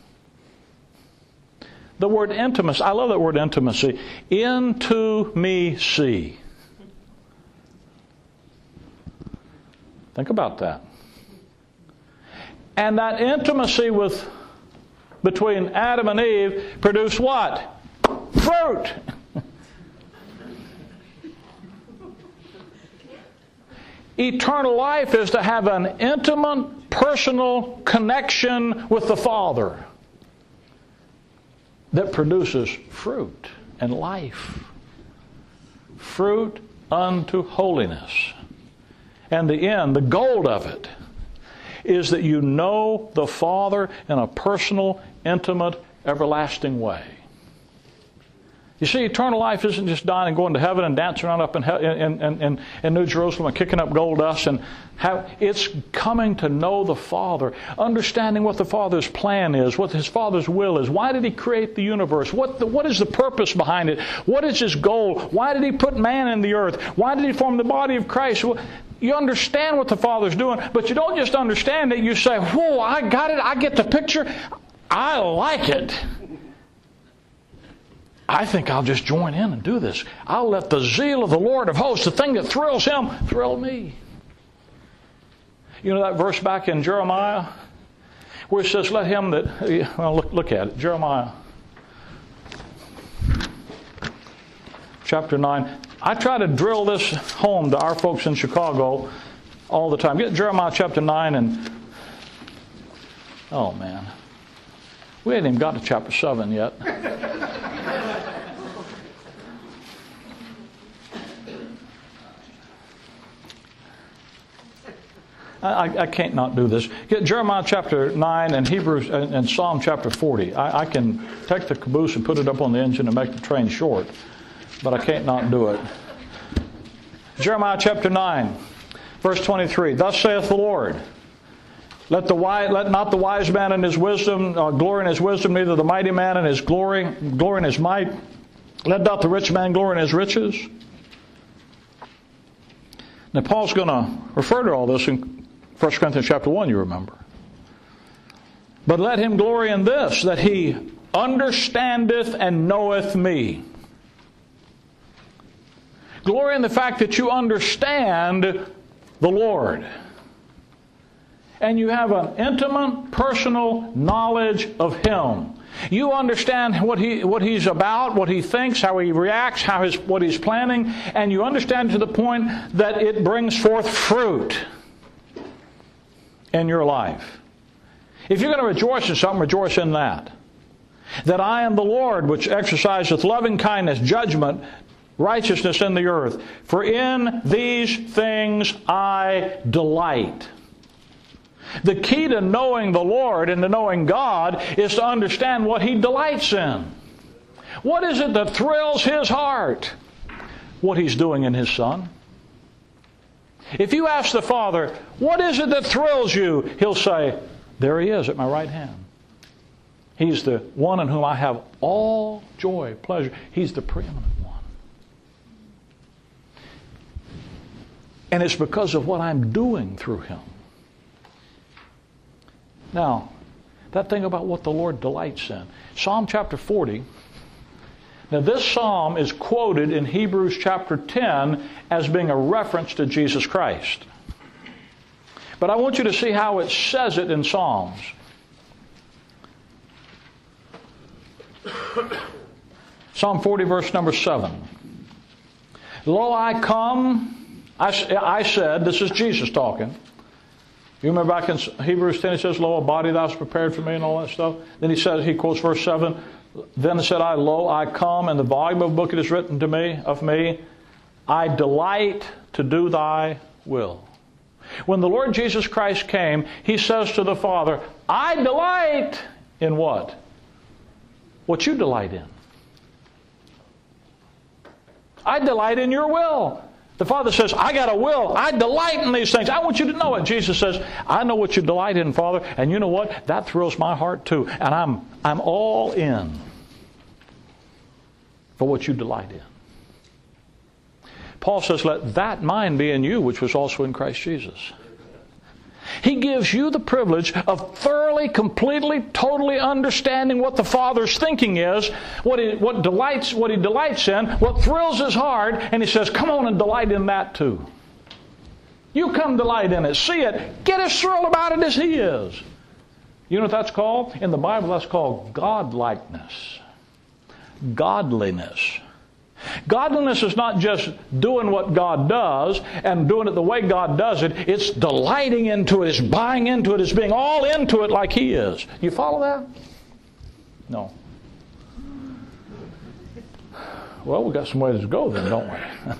The word intimacy, I love that word intimacy. Into me see. Think about that. And that intimacy with between Adam and Eve produced what? Fruit. Eternal life is to have an intimate, personal connection with the Father that produces fruit and life. Fruit unto holiness. And the end, the goal of it, is that you know the Father in a personal, intimate, everlasting way. You see, eternal life isn't just dying and going to heaven and dancing around up in, in, in, in, in New Jerusalem and kicking up gold dust. And have, it's coming to know the Father, understanding what the Father's plan is, what His Father's will is. Why did He create the universe? What, the, what is the purpose behind it? What is His goal? Why did He put man in the earth? Why did He form the body of Christ? You understand what the Father's doing, but you don't just understand it. You say, whoa, I got it. I get the picture. I like it. I think I'll just join in and do this. I'll let the zeal of the Lord of hosts, the thing that thrills Him, thrill me. You know that verse back in Jeremiah where it says, let him that... Well, look, look at it. Jeremiah chapter nine. I try to drill this home to our folks in Chicago all the time. Get Jeremiah chapter nine and... Oh, man. We hadn't even got to chapter seven yet. I, I can't not do this. Get Jeremiah chapter nine and Hebrews and, and Psalm chapter forty. I, I can take the caboose and put it up on the engine and make the train short, but I can't not do it. Jeremiah chapter nine, verse twenty-three. Thus saith the Lord, let the wise, let not the wise man in his wisdom uh, glory in his wisdom, neither the mighty man in his glory glory in his might. Let not the rich man glory in his riches. Now Paul's going to refer to all this in First Corinthians chapter one, you remember. But let him glory in this, that he understandeth and knoweth me. Glory in the fact that you understand the Lord. And you have an intimate, personal knowledge of Him. You understand what he what he's about, what he thinks, how he reacts, how his what he's planning, and you understand to the point that it brings forth fruit in your life. If you're going to rejoice in something, rejoice in that. That I am the Lord, which exerciseth loving kindness, judgment, righteousness in the earth. For in these things I delight. The key to knowing the Lord and to knowing God is to understand what He delights in. What is it that thrills His heart? What He's doing in His Son. If you ask the Father, what is it that thrills you? He'll say, there He is at my right hand. He's the one in whom I have all joy, pleasure. He's the preeminent one. And it's because of what I'm doing through Him. Now, that thing about what the Lord delights in. Psalm chapter forty. Now this psalm is quoted in Hebrews chapter ten as being a reference to Jesus Christ. But I want you to see how it says it in Psalms. Psalm forty, verse number seven. Lo, I come, I, I said, this is Jesus talking. You remember back in Hebrews ten, he says, lo, a body thou hast prepared for me and all that stuff. Then he says, he quotes verse seven, then said I, lo, I come, and the volume of the book it is written to me, of me, I delight to do thy will. When the Lord Jesus Christ came, He says to the Father, I delight in what? What you delight in. I delight in your will. The Father says, I got a will. I delight in these things. I want you to know it. Jesus says, I know what you delight in, Father. And you know what? That thrills my heart too. And I'm, I'm all in for what you delight in. Paul says, let that mind be in you, which was also in Christ Jesus. He gives you the privilege of thoroughly, completely, totally understanding what the Father's thinking is, what he, what delights, what He delights in, what thrills His heart, and He says, come on and delight in that too. You come delight in it, see it, get as thrilled about it as He is. You know what that's called? In the Bible, that's called godlikeness. Godliness. Godliness is not just doing what God does and doing it the way God does it. It's delighting into it. It's buying into it. It's being all into it like He is. You follow that? No. Well, we've got some ways to go then, don't we?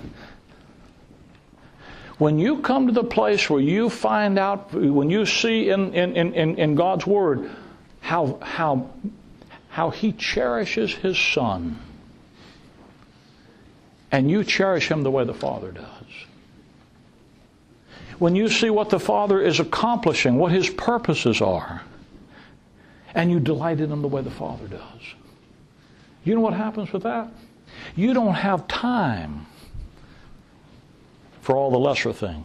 When you come to the place where you find out, when you see in, in, in, in God's Word how, how, how He cherishes His Son, and you cherish Him the way the Father does. When you see what the Father is accomplishing, what His purposes are, and you delight in Him the way the Father does. You know what happens with that? You don't have time for all the lesser things.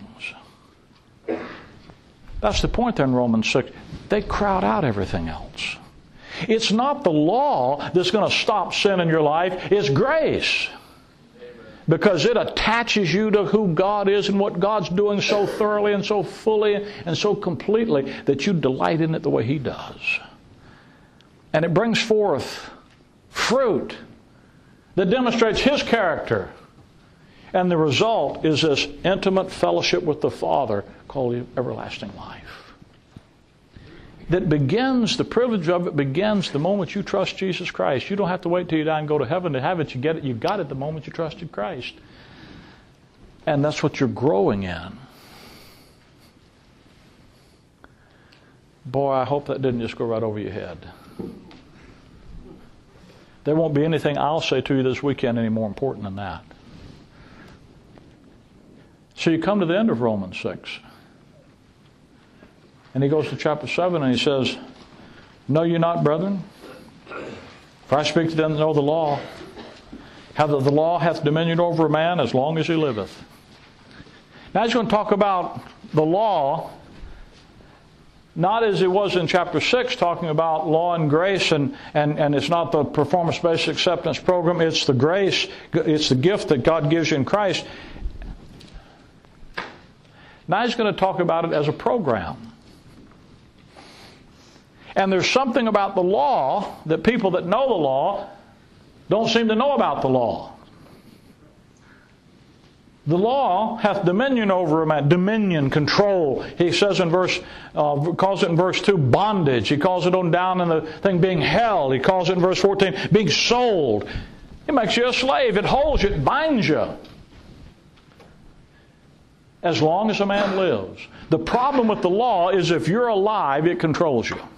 That's the point there in Romans six. They crowd out everything else. It's not the law that's going to stop sin in your life. It's grace. Because it attaches you to who God is and what God's doing so thoroughly and so fully and so completely that you delight in it the way He does. And it brings forth fruit that demonstrates His character. And the result is this intimate fellowship with the Father called everlasting life. That begins, the privilege of it begins the moment you trust Jesus Christ. You don't have to wait till you die and go to heaven to have it. You get it. You got it the moment you trusted Christ. And that's what you're growing in. Boy, I hope that didn't just go right over your head. There won't be anything I'll say to you this weekend any more important than that. So you come to the end of Romans six. And he goes to chapter seven and he says, know you not, brethren, for I speak to them that know the law, how that the law hath dominion over a man as long as he liveth. Now he's going to talk about the law, not as it was in chapter six, talking about law and grace, and, and, and it's not the performance-based acceptance program, it's the grace, it's the gift that God gives you in Christ. Now he's going to talk about it as a program. And there's something about the law that people that know the law don't seem to know about the law. The law hath dominion over a man. Dominion, control. He says in verse, uh, calls it in verse two, bondage. He calls it on down in the thing being held. He calls it in verse fourteen, being sold. It makes you a slave. It holds you. It binds you. As long as a man lives. The problem with the law is if you're alive, it controls you.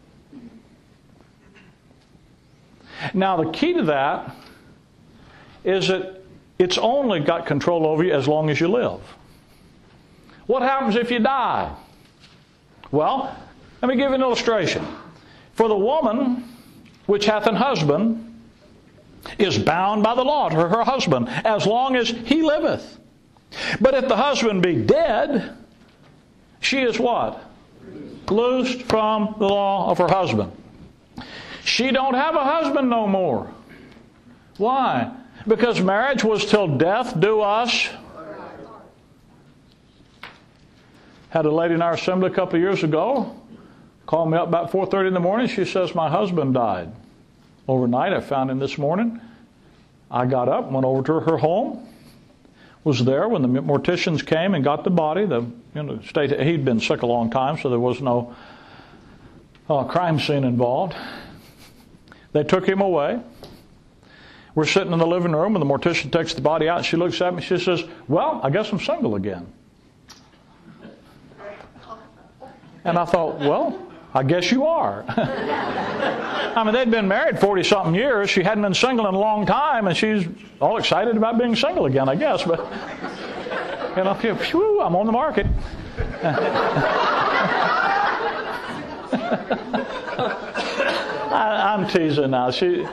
Now the key to that is that it's only got control over you as long as you live. What happens if you die? Well, let me give you an illustration. For the woman which hath an husband is bound by the law to her husband as long as he liveth. But if the husband be dead, she is what? Loosed from the law of her husband. She don't have a husband no more. Why? Because marriage was till death do us. Had a lady in our assembly a couple of years ago called me up about four thirty in the morning. She says, my husband died overnight. I found him this morning. I got up, went over to her home, was there when the morticians came and got the body. The you know, state he'd been sick a long time, so there was no uh, crime scene involved. They took him away. We're sitting in the living room, and the mortician takes the body out, and she looks at me, she says, well, I guess I'm single again. And I thought, well, I guess you are. I mean, they'd been married forty-something years. She hadn't been single in a long time, and she's all excited about being single again, I guess. But, you know, phew, I'm on the market. I, I'm teasing now. She...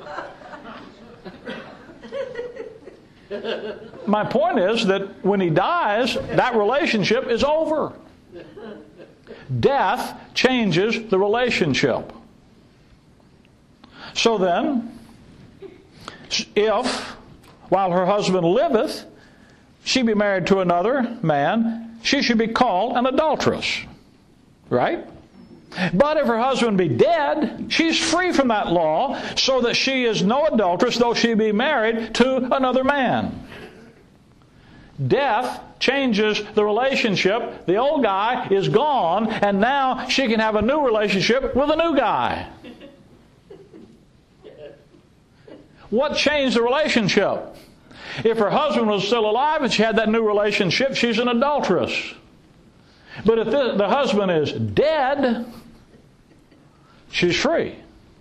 My point is that when he dies, that relationship is over. Death changes the relationship. So then, if, while her husband liveth, she be married to another man, she should be called an adulteress. Right? But if her husband be dead, she's free from that law, so that she is no adulteress, though she be married to another man. Death changes the relationship. The old guy is gone, and now she can have a new relationship with a new guy. What changed the relationship? If her husband was still alive and she had that new relationship, she's an adulteress. But if the, the husband is dead, she's free.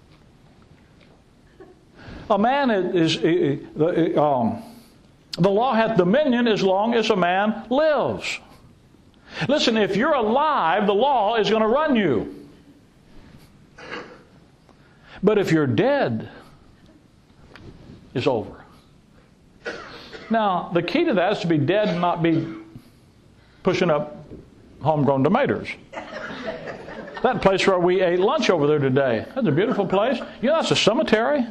A man is, is, is um, the law hath dominion as long as a man lives. Listen, if you're alive, the law is going to run you. But if you're dead, it's over. Now, the key to that is to be dead and not be pushing up homegrown tomatoes. That place where we ate lunch over there today, that's a beautiful place. You know, that's a cemetery.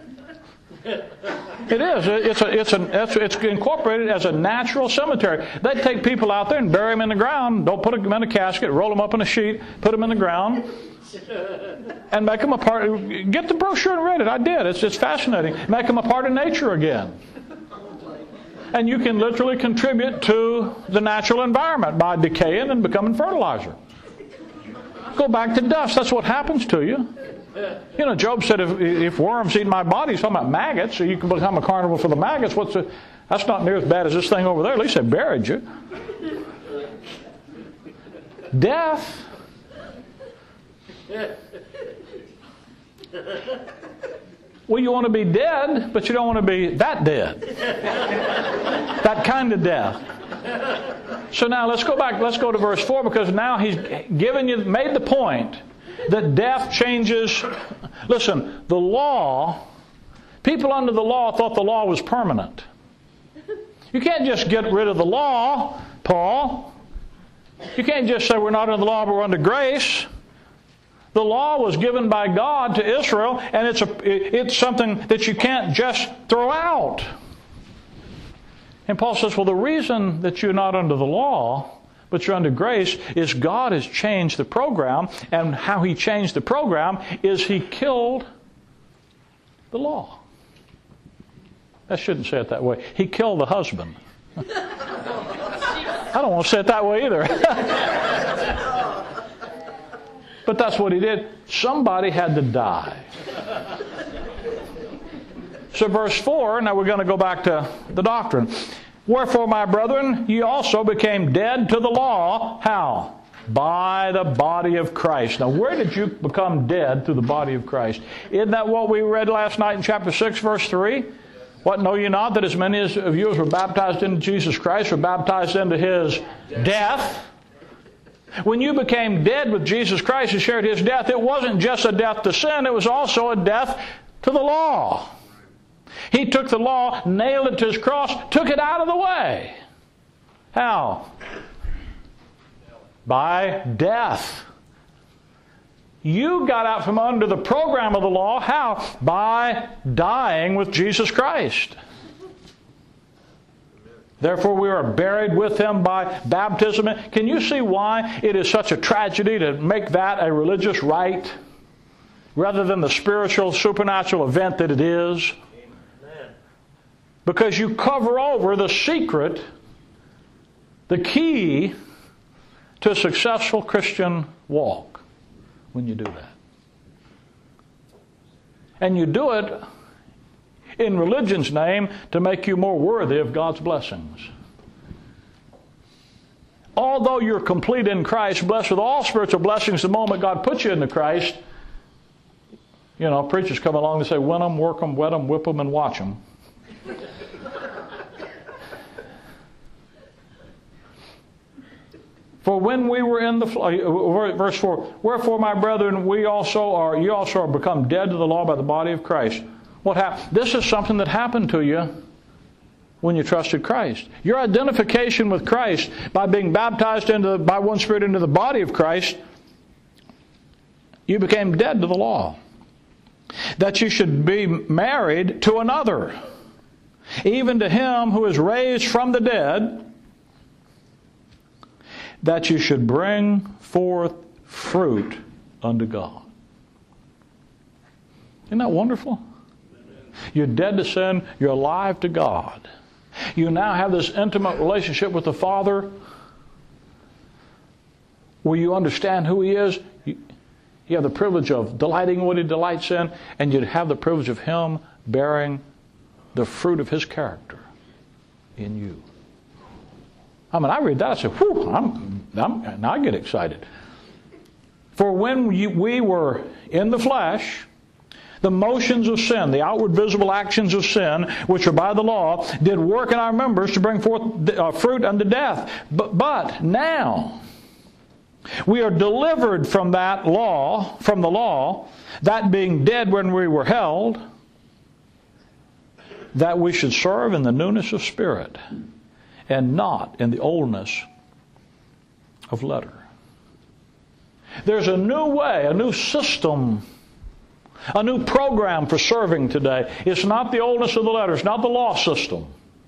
It is. It's a, it's a, it's incorporated as a natural cemetery. They take people out there and bury them in the ground. Don't put them in a casket. Roll them up in a sheet. Put them in the ground, and make them a part. Get the brochure and read it. I did. It's it's fascinating. Make them a part of nature again. And you can literally contribute to the natural environment by decaying and becoming fertilizer. Go back to dust. That's what happens to you. You know, Job said, if, if worms eat my body, he's talking about maggots, so you can become a carnivore for the maggots. What's the, that's not near as bad as this thing over there. At least they buried you. Death. Well, you want to be dead, but you don't want to be that dead. That kind of death. So now let's go back, let's go to verse four, because now he's given you, made the point that death changes. Listen, the law, people under the law thought the law was permanent. You can't just get rid of the law, Paul. You can't just say we're not under the law, but we're under grace. The law was given by God to Israel, and it's a, it's something that you can't just throw out. And Paul says, well, the reason that you're not under the law, but you're under grace, is God has changed the program, and how He changed the program is He killed the law. I shouldn't say it that way. He killed the husband. I don't want to say it that way either. But that's what He did. Somebody had to die. So verse four, now we're going to go back to the doctrine. Wherefore, my brethren, ye also became dead to the law. How? By the body of Christ. Now, where did you become dead through the body of Christ? Isn't that what we read last night in chapter six, verse three? What, know ye not that as many as of you as were baptized into Jesus Christ were baptized into His death? When you became dead with Jesus Christ and shared His death, it wasn't just a death to sin, it was also a death to the law. He took the law, nailed it to His cross, took it out of the way. How? By death. You got out from under the program of the law. How? By dying with Jesus Christ. Therefore we are buried with Him by baptism. Can you see why it is such a tragedy to make that a religious rite rather than the spiritual, supernatural event that it is? Because you cover over the secret, the key to a successful Christian walk when you do that. And you do it in religion's name to make you more worthy of God's blessings. Although you're complete in Christ, blessed with all spiritual blessings the moment God puts you into Christ, you know, preachers come along and say, win them, work them, wet them, whip them, and watch them. For when we were in the verse four, wherefore, my brethren, we also are, you also are become dead to the law by the body of Christ. What happened? This is something that happened to you when you trusted Christ. Your identification with Christ by being baptized into by one Spirit into the body of Christ, you became dead to the law. That you should be married to another, even to Him who is raised from the dead, that you should bring forth fruit unto God. Isn't that wonderful? You're dead to sin. You're alive to God. You now have this intimate relationship with the Father where you understand who He is. You, you have the privilege of delighting in what He delights in, and you have the privilege of Him bearing the fruit of His character in you. I mean, I read that, I say, whew, I'm, I'm, now I get excited. For when we, we were in the flesh, the motions of sin, the outward visible actions of sin, which are by the law, did work in our members to bring forth uh, fruit unto death. But, but now, we are delivered from that law, from the law, that being dead when we were held, that we should serve in the newness of spirit, and not in the oldness of letter. There's a new way, a new system, a new program for serving today. It's not the oldness of the letter. It's not the law system.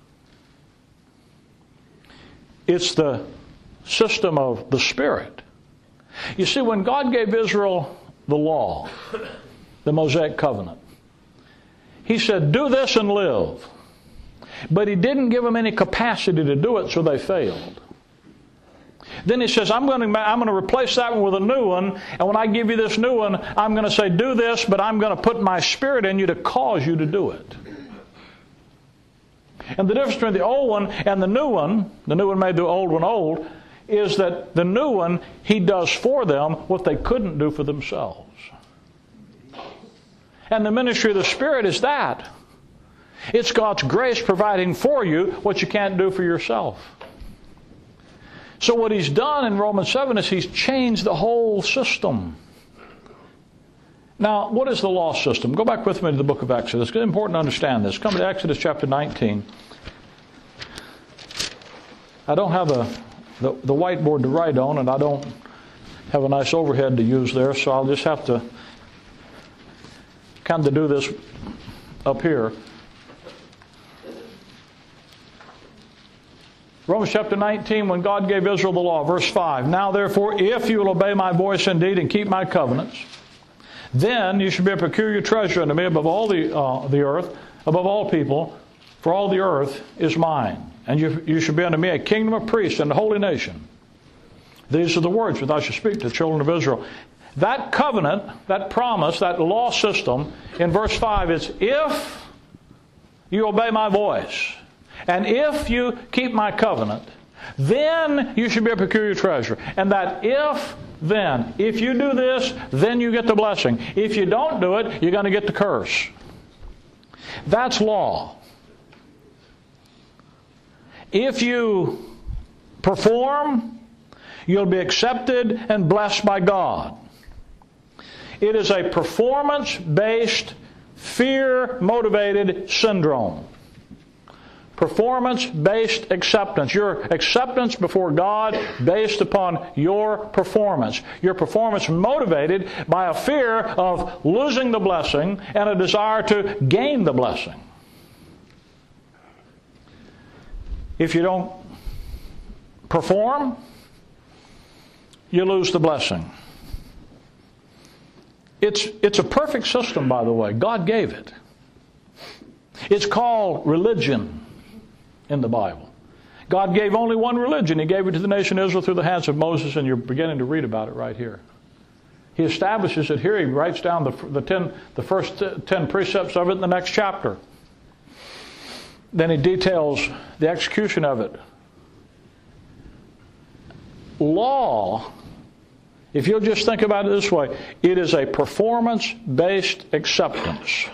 It's the system of the Spirit. You see, when God gave Israel the law, the Mosaic covenant, He said, do this and live. But He didn't give them any capacity to do it, so they failed. Then He says, I'm going to, I'm going to replace that one with a new one, and when I give you this new one, I'm going to say, do this, but I'm going to put my Spirit in you to cause you to do it. And the difference between the old one and the new one, the new one made the old one old, is that the new one, He does for them what they couldn't do for themselves. And the ministry of the Spirit is that. It's God's grace providing for you what you can't do for yourself. So what He's done in Romans seven is He's changed the whole system. Now, what is the law system? Go back with me to the book of Exodus. It's important to understand this. Come to Exodus chapter nineteen. I don't have a, the, the whiteboard to write on, and I don't have a nice overhead to use there, so I'll just have to kind of do this up here. Romans chapter nineteen, when God gave Israel the law, verse five, now therefore, if you will obey my voice indeed and keep my covenants, then you shall be a peculiar treasure unto me above all the, uh, the earth, above all people, for all the earth is mine. And you, you shall be unto me a kingdom of priests and a holy nation. These are the words which I shall speak to the children of Israel. That covenant, that promise, that law system in verse five is if you obey my voice, and if you keep my covenant, then you should be a peculiar treasure. And that if, then. If you do this, then you get the blessing. If you don't do it, you're going to get the curse. That's law. If you perform, you'll be accepted and blessed by God. It is a performance-based, fear-motivated syndrome. Performance-based acceptance. Your acceptance before God based upon your performance. Your performance motivated by a fear of losing the blessing and a desire to gain the blessing. If you don't perform, you lose the blessing. It's, it's a perfect system, by the way. God gave it. It's called religion in the Bible. God gave only one religion. He gave it to the nation of Israel through the hands of Moses, and you're beginning to read about it right here. He establishes it here. He writes down the, the, ten, the first ten precepts of it in the next chapter. Then he details the execution of it. Law, if you'll just think about it this way, it is a performance-based acceptance.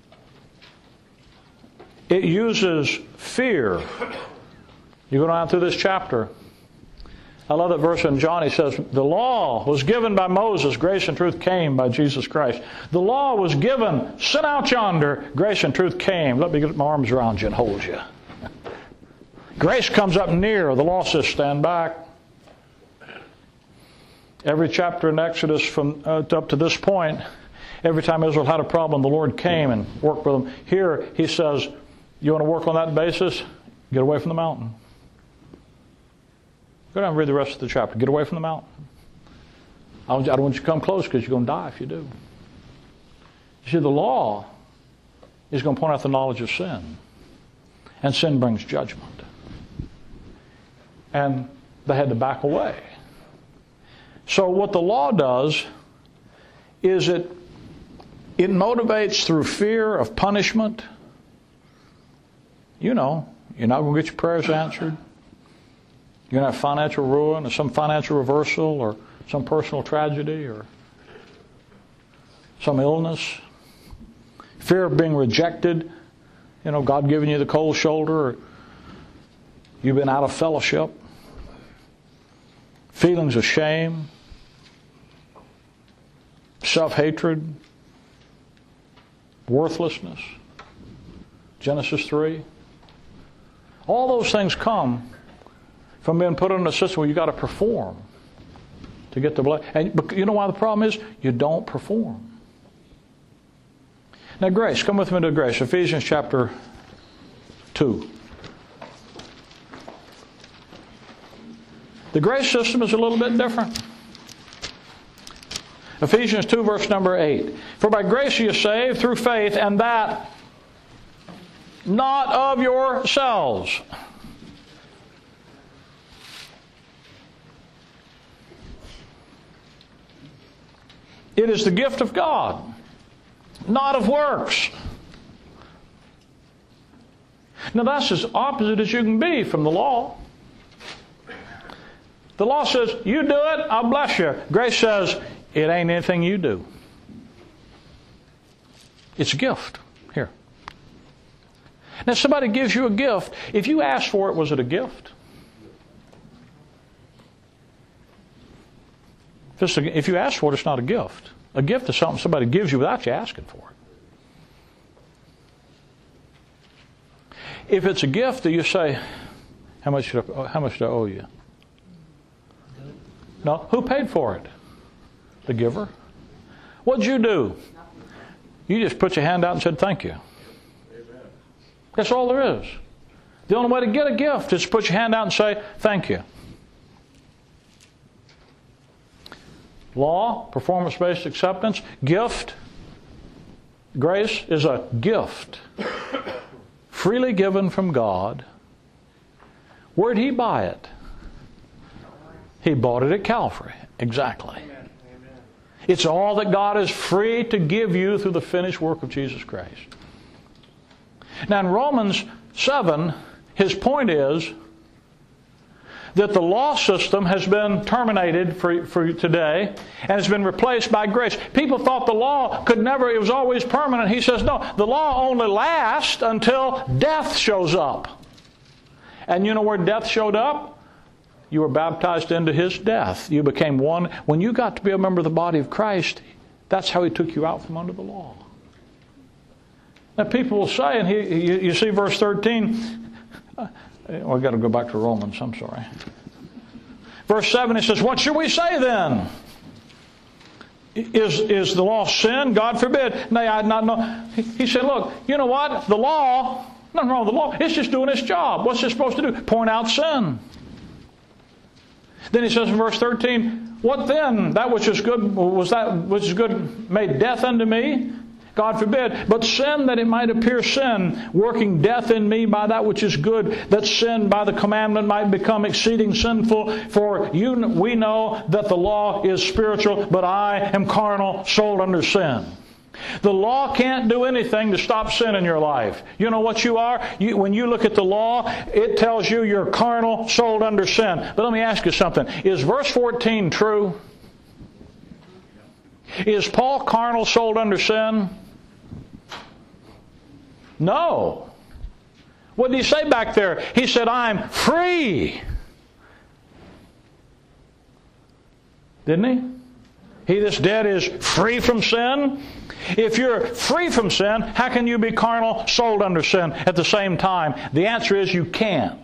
It uses fear. You go down through this chapter. I love that verse in John. He says, the law was given by Moses. Grace and truth came by Jesus Christ. The law was given. Sit out yonder. Grace and truth came. Let me get my arms around you and hold you. Grace comes up near. The law says, stand back. Every chapter in Exodus from uh, up to this point, every time Israel had a problem, the Lord came and worked with them. Here, he says, you want to work on that basis? Get away from the mountain. Go down and read the rest of the chapter. Get away from the mountain. I don't want you to come close because you're going to die if you do. You see, the law is going to point out the knowledge of sin. And sin brings judgment. And they had to back away. So what the law does is it, it motivates through fear of punishment. You know, you're not going to get your prayers answered. You're going to have financial ruin or some financial reversal or some personal tragedy or some illness. Fear of being rejected. You know, God giving you the cold shoulder or you've been out of fellowship. Feelings of shame. Self-hatred. Worthlessness. Genesis three. All those things come from being put in a system where you've got to perform to get the blessing. And you know why the problem is? You don't perform. Now grace, come with me to grace. Ephesians chapter two. The grace system is a little bit different. Ephesians two verse number eight. For by grace you are saved through faith, and that not of yourselves. It is the gift of God, not of works. Now that's as opposite as you can be from the law. The law says, you do it, I'll bless you. Grace says, it ain't anything you do. It's a gift. Here. Now somebody gives you a gift. If you ask for it, was it a gift? If, it's a, if you ask for it, it's not a gift. A gift is something somebody gives you without you asking for it. If it's a gift, do you say, how much should I, how much do I owe you? No. Who paid for it? The giver. What'd you do? You just put your hand out and said thank you. That's all there is. The only way to get a gift is to put your hand out and say, thank you. Law, performance-based acceptance, gift. Grace is a gift freely given from God. Where'd He buy it? He bought it at Calvary. Exactly. Amen. It's all that God is free to give you through the finished work of Jesus Christ. Now in Romans seven, his point is that the law system has been terminated for, for today and has been replaced by grace. People thought the law could never, it was always permanent. He says, no, the law only lasts until death shows up. And you know where death showed up? You were baptized into His death. You became one. When you got to be a member of the body of Christ, that's how He took you out from under the law. Now people will say, and he, you, you see verse thirteen, uh, well, I've got to go back to Romans, I'm sorry. Verse seven, it says, what should we say then? Is, is the law sin? God forbid. Nay, I not know. He, he said, look, you know what? The law, nothing wrong with the law. It's just doing its job. What's it supposed to do? Point out sin. Then he says in verse thirteen, what then? That which is good, was that which is good made death unto me? God forbid. But sin, that it might appear sin, working death in me by that which is good, that sin by the commandment might become exceeding sinful. For you, we know that the law is spiritual, but I am carnal, sold under sin. The law can't do anything to stop sin in your life. You know what you are? You, when you look at the law, it tells you you're carnal, sold under sin. But let me ask you something. Is verse fourteen true? Is Paul carnal, sold under sin? No. What did he say back there? He said, I'm free. Didn't he? He that's dead is free from sin. If you're free from sin, how can you be carnal, sold under sin at the same time? The answer is you can't.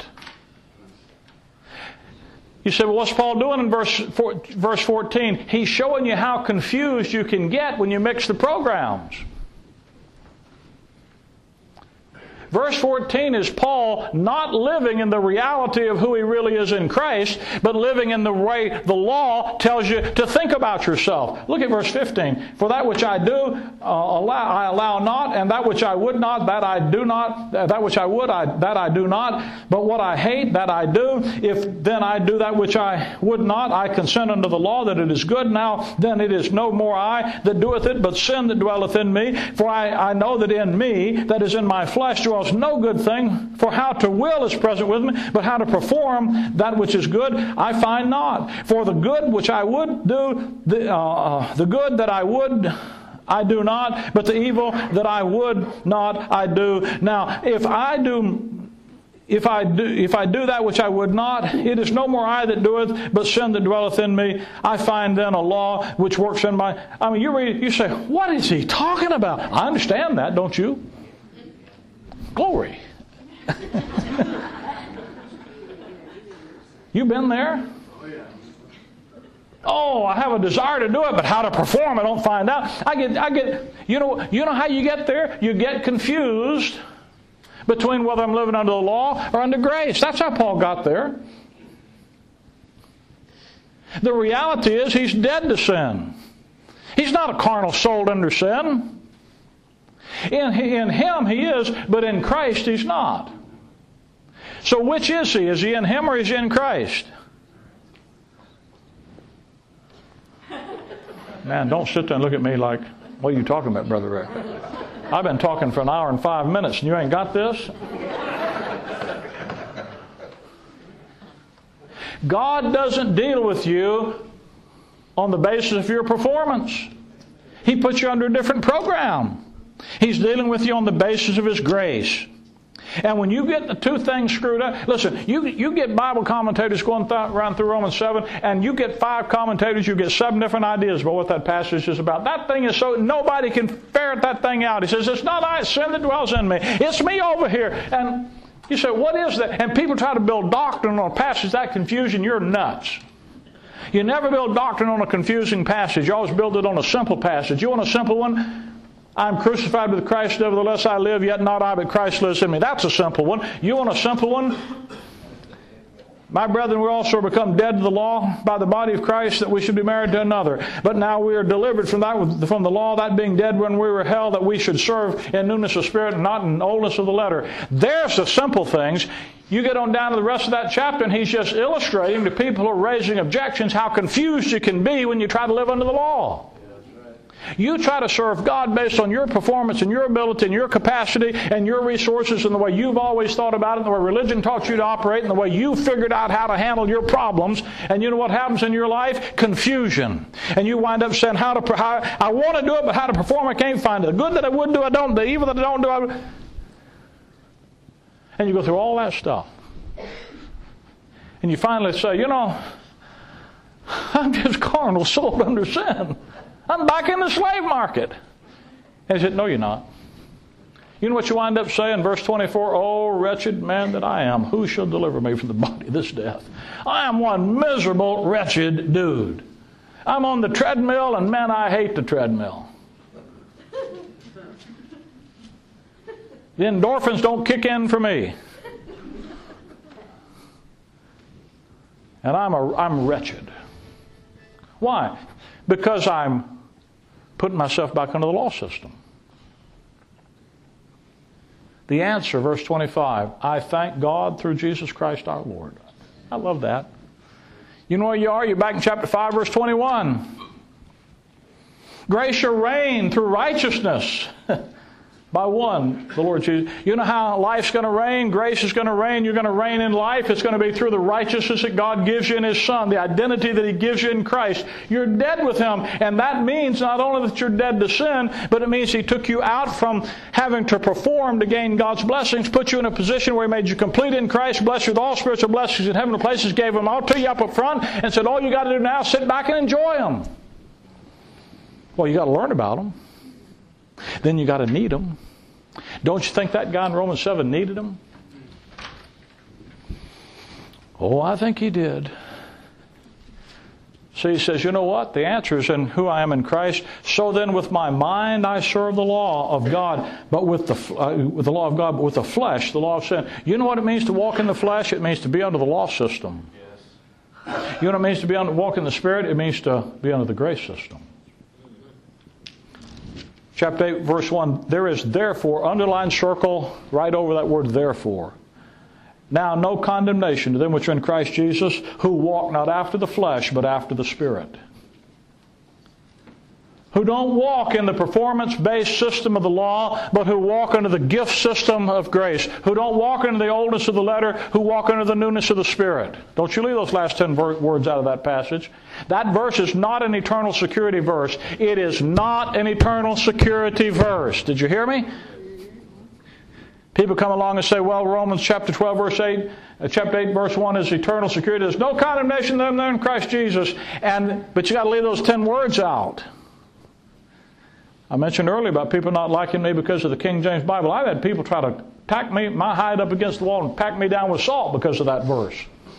You say, well, what's Paul doing in verse verse fourteen? He's showing you how confused you can get when you mix the programs. Verse fourteen is Paul not living in the reality of who he really is in Christ, but living in the way the law tells you to think about yourself. Look at verse fifteen. For that which I do, uh, allow, I allow not, and that which I would not, that I do not, that which I would, I, that I do not. But what I hate, that I do. If then I do that which I would not, I consent unto the law that it is good. Now then it is no more I that doeth it, but sin that dwelleth in me. For I, I know that in me, that is in my flesh, dwells no good thing, for how to will is present with me, but how to perform that which is good I find not. For the good which I would do, the, uh, the good that I would I do not, but the evil that I would not I do. Now, if I do If I do if I do that which I would not, it is no more I that doeth, but sin that dwelleth in me. I find then a law which works in my... I mean, you read, you say, what is he talking about? I understand that, don't you? Glory. You been there? Oh, I have a desire to do it, but how to perform I don't find out. I get, I get. You know, you know how you get there? You get confused between whether I'm living under the law or under grace. That's how Paul got there. The reality is he's dead to sin. He's not a carnal soul under sin. In, in him he is, but in Christ he's not. So which is he? Is he in him or is he in Christ? Man, don't sit there and look at me like, what are you talking about, Brother Rick? I've been talking for an hour and five minutes and you ain't got this? God doesn't deal with you on the basis of your performance. He puts you under a different program. He's dealing with you on the basis of His grace. And when you get the two things screwed up, listen, you you get Bible commentators going th- around through Romans seven, and you get five commentators, you get seven different ideas about what that passage is about. That thing is so, nobody can ferret that thing out. He says, it's not I, it's sin that dwells in me. It's me over here. And you say, what is that? And people try to build doctrine on a passage that confusion, you're nuts. You never build doctrine on a confusing passage. You always build it on a simple passage. You want a simple one? I'm crucified with Christ, nevertheless I live, yet not I, but Christ lives in me. That's a simple one. You want a simple one? My brethren, we also become dead to the law by the body of Christ, that we should be married to another. But now we are delivered from that, from the law, that being dead when we were held, that we should serve in newness of spirit and not in oldness of the letter. There's the simple things. You get on down to the rest of that chapter, and he's just illustrating to people who are raising objections how confused you can be when you try to live under the law. You try to serve God based on your performance and your ability and your capacity and your resources and the way you've always thought about it and the way religion taught you to operate and the way you figured out how to handle your problems. And you know what happens in your life? Confusion. And you wind up saying, how to, how, I want to do it, but how to perform, I can't find it. The good that I would do, I don't. The evil that I don't do, I... And you go through all that stuff. And you finally say, you know, I'm just carnal, sold under sin. I'm back in the slave market. And he said, no, you're not. You know what you wind up saying? Verse twenty-four, oh, wretched man that I am, who shall deliver me from the body of this death? I am one miserable, wretched dude. I'm on the treadmill, and man, I hate the treadmill. The endorphins don't kick in for me. And I'm, a, I'm wretched. Why? Because I'm putting myself back under the law system. The answer, verse twenty-five, I thank God through Jesus Christ our Lord. I love that. You know where you are? You're back in chapter five, verse twenty-one. Grace shall reign through righteousness by one, the Lord Jesus. You know how life's going to reign? Grace is going to reign. You're going to reign in life. It's going to be through the righteousness that God gives you in His Son, the identity that He gives you in Christ. You're dead with Him, and that means not only that you're dead to sin, but it means He took you out from having to perform to gain God's blessings, put you in a position where He made you complete in Christ, blessed you with all spiritual blessings in heavenly places, gave them all to you up front, and said, all you got to do now is sit back and enjoy them. Well, you got to learn about them. Then you got to need them. Don't you think that guy in Romans seven needed them? Oh, I think he did. So he says, you know what? The answer is in who I am in Christ. So then with my mind I serve the law of God, but with the, uh, with the law of God, but with the flesh, the law of sin. You know what it means to walk in the flesh? It means to be under the law system. Yes. You know what it means to be under, walk in the Spirit? It means to be under the grace system. Chapter eight, verse one, there is therefore, underline, circle, right over that word therefore. Now no condemnation to them which are in Christ Jesus, who walk not after the flesh, but after the Spirit. Who don't walk in the performance-based system of the law, but who walk under the gift system of grace. Who don't walk under the oldness of the letter, who walk under the newness of the Spirit. Don't you leave those last ten ver- words out of that passage. That verse is not an eternal security verse. It is not an eternal security verse. Did you hear me? People come along and say, well, Romans chapter twelve, verse eight, uh, chapter eight, verse one is eternal security. There's no condemnation to them that are in Christ Jesus. And, but you got to leave those ten words out. I mentioned earlier about people not liking me because of the King James Bible. I've had people try to tack me, my hide up against the wall and pack me down with salt because of that verse.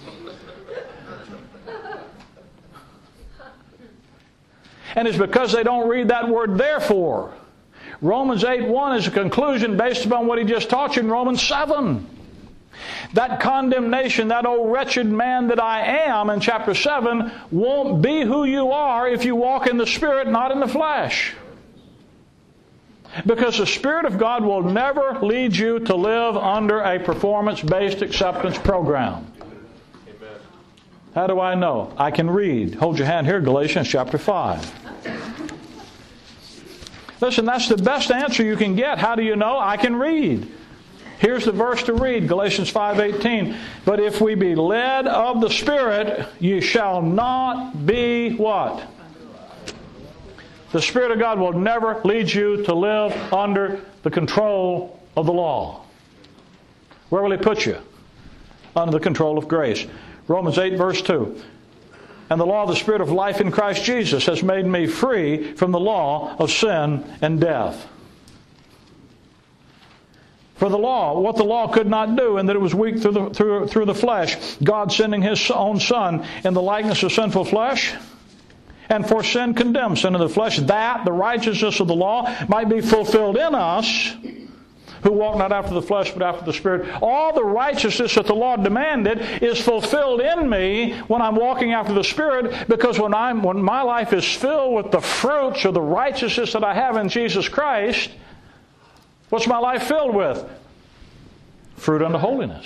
And it's because they don't read that word therefore. Romans eight one is a conclusion based upon what he just taught you in Romans seven. That condemnation, that old wretched man that I am in chapter seven won't be who you are if you walk in the Spirit, not in the flesh. Because the Spirit of God will never lead you to live under a performance-based acceptance program. Amen. How do I know? I can read. Hold your hand here, Galatians chapter five. Listen, that's the best answer you can get. How do you know? I can read. Here's the verse to read, Galatians five eighteen. But if we be led of the Spirit, ye shall not be what? The Spirit of God will never lead you to live under the control of the law. Where will He put you? Under the control of grace. Romans eight verse two. And the law of the Spirit of life in Christ Jesus has made me free from the law of sin and death. For the law, what the law could not do, and that it was weak through the, through, through the flesh, God sending His own Son in the likeness of sinful flesh, And for sin condemns sin in the flesh, that the righteousness of the law might be fulfilled in us, who walk not after the flesh but after the Spirit. All the righteousness that the law demanded is fulfilled in me when I'm walking after the Spirit, because when I'm when my life is filled with the fruits of the righteousness that I have in Jesus Christ, what's my life filled with? Fruit unto holiness.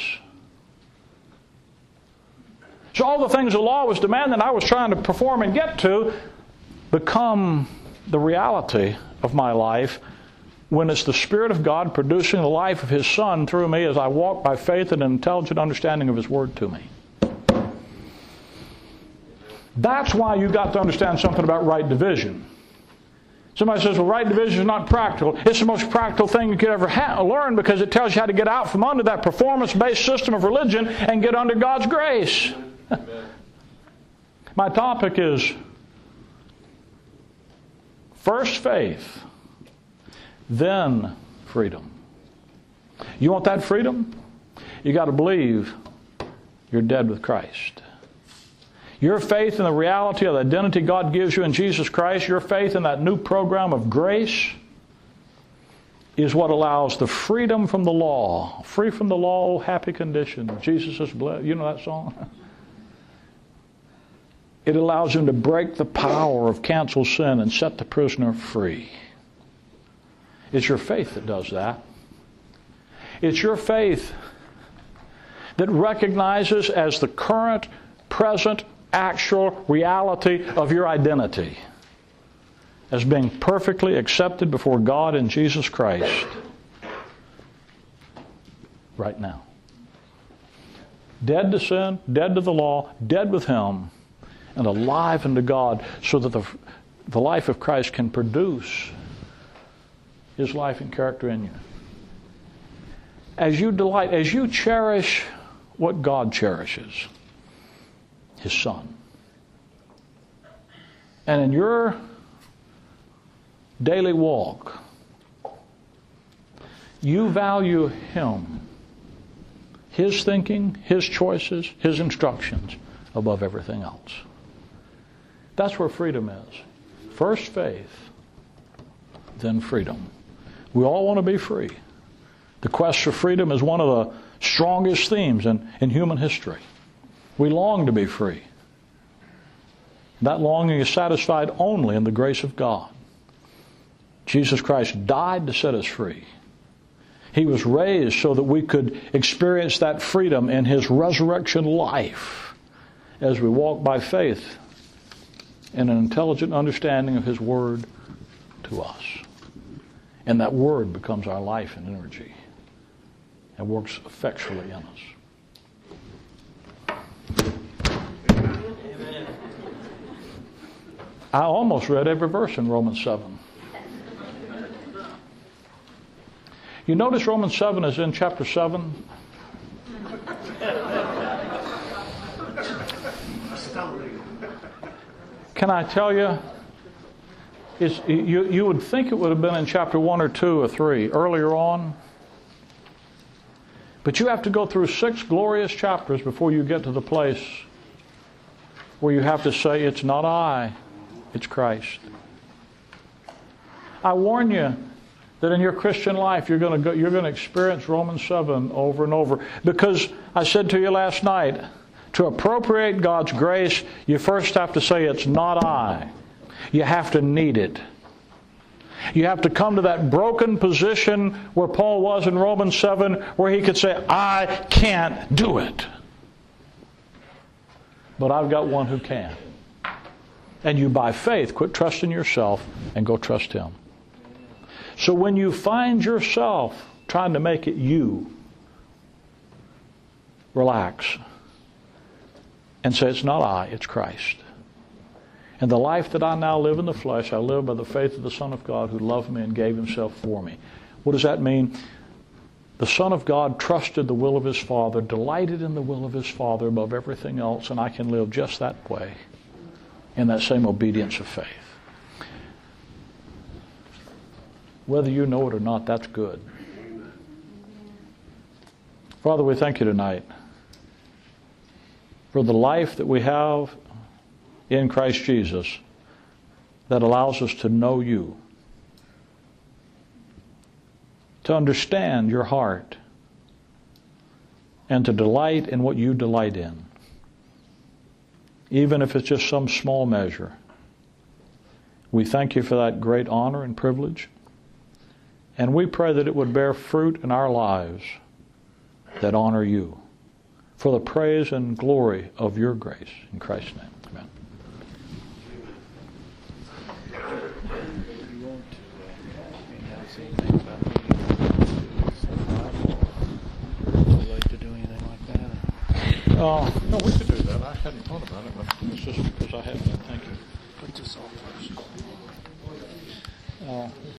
So all the things the law was demanding I was trying to perform and get to become the reality of my life when it's the Spirit of God producing the life of His Son through me as I walk by faith and an intelligent understanding of His Word to me. That's why you've got to understand something about right division. Somebody says, well, right division is not practical. It's the most practical thing you could ever ha- learn, because it tells you how to get out from under that performance-based system of religion and get under God's grace. My topic is first faith, then freedom. You want that freedom? You got to believe you're dead with Christ. Your faith in the reality of the identity God gives you in Jesus Christ, your faith in that new program of grace, is what allows the freedom from the law. Free from the law, oh happy condition. Jesus is blessed. You know that song? It allows him to break the power of canceled sin and set the prisoner free. It's your faith that does that. It's your faith that recognizes as the current, present, actual reality of your identity as being perfectly accepted before God in Jesus Christ right now. Dead to sin, dead to the law, dead with Him, and alive unto God, so that the, the life of Christ can produce His life and character in you. As you delight, as you cherish what God cherishes, His Son, and in your daily walk, you value Him, His thinking, His choices, His instructions above everything else. That's where freedom is. First faith, then freedom. We all want to be free. The quest for freedom is one of the strongest themes in, in human history. We long to be free. That longing is satisfied only in the grace of God. Jesus Christ died to set us free. He was raised so that we could experience that freedom in His resurrection life as we walk by faith in an intelligent understanding of His Word to us. And that Word becomes our life and energy and works effectually in us. Amen. I almost read every verse in Romans seven. You notice Romans seven is in chapter seven? Can I tell you, it's, you, you would think it would have been in chapter one or two or three, earlier on. But you have to go through six glorious chapters before you get to the place where you have to say, it's not I, it's Christ. I warn you that in your Christian life you're going to go, you're going to experience Romans seven over and over. Because I said to you last night, to appropriate God's grace, you first have to say, it's not I. You have to need it. You have to come to that broken position where Paul was in Romans seven, where he could say, I can't do it. But I've got one who can. And you, by faith, quit trusting yourself and go trust Him. So when you find yourself trying to make it you, relax and say, it's not I, it's Christ. And the life that I now live in the flesh, I live by the faith of the Son of God who loved me and gave Himself for me. What does that mean? The Son of God trusted the will of His Father, delighted in the will of His Father above everything else, and I can live just that way in that same obedience of faith. Whether you know it or not, that's good. Father, we thank You tonight for the life that we have in Christ Jesus that allows us to know you, to understand your heart, and to delight in what you delight in, even if it's just some small measure. We thank you for that great honor and privilege, and we pray that it would bear fruit in our lives that honor you, for the praise and glory of your grace. In Christ's name, amen. Uh, no, we could do that. I hadn't thought about it, but it's just because I haven't. Thank you. Put this all first. Uh,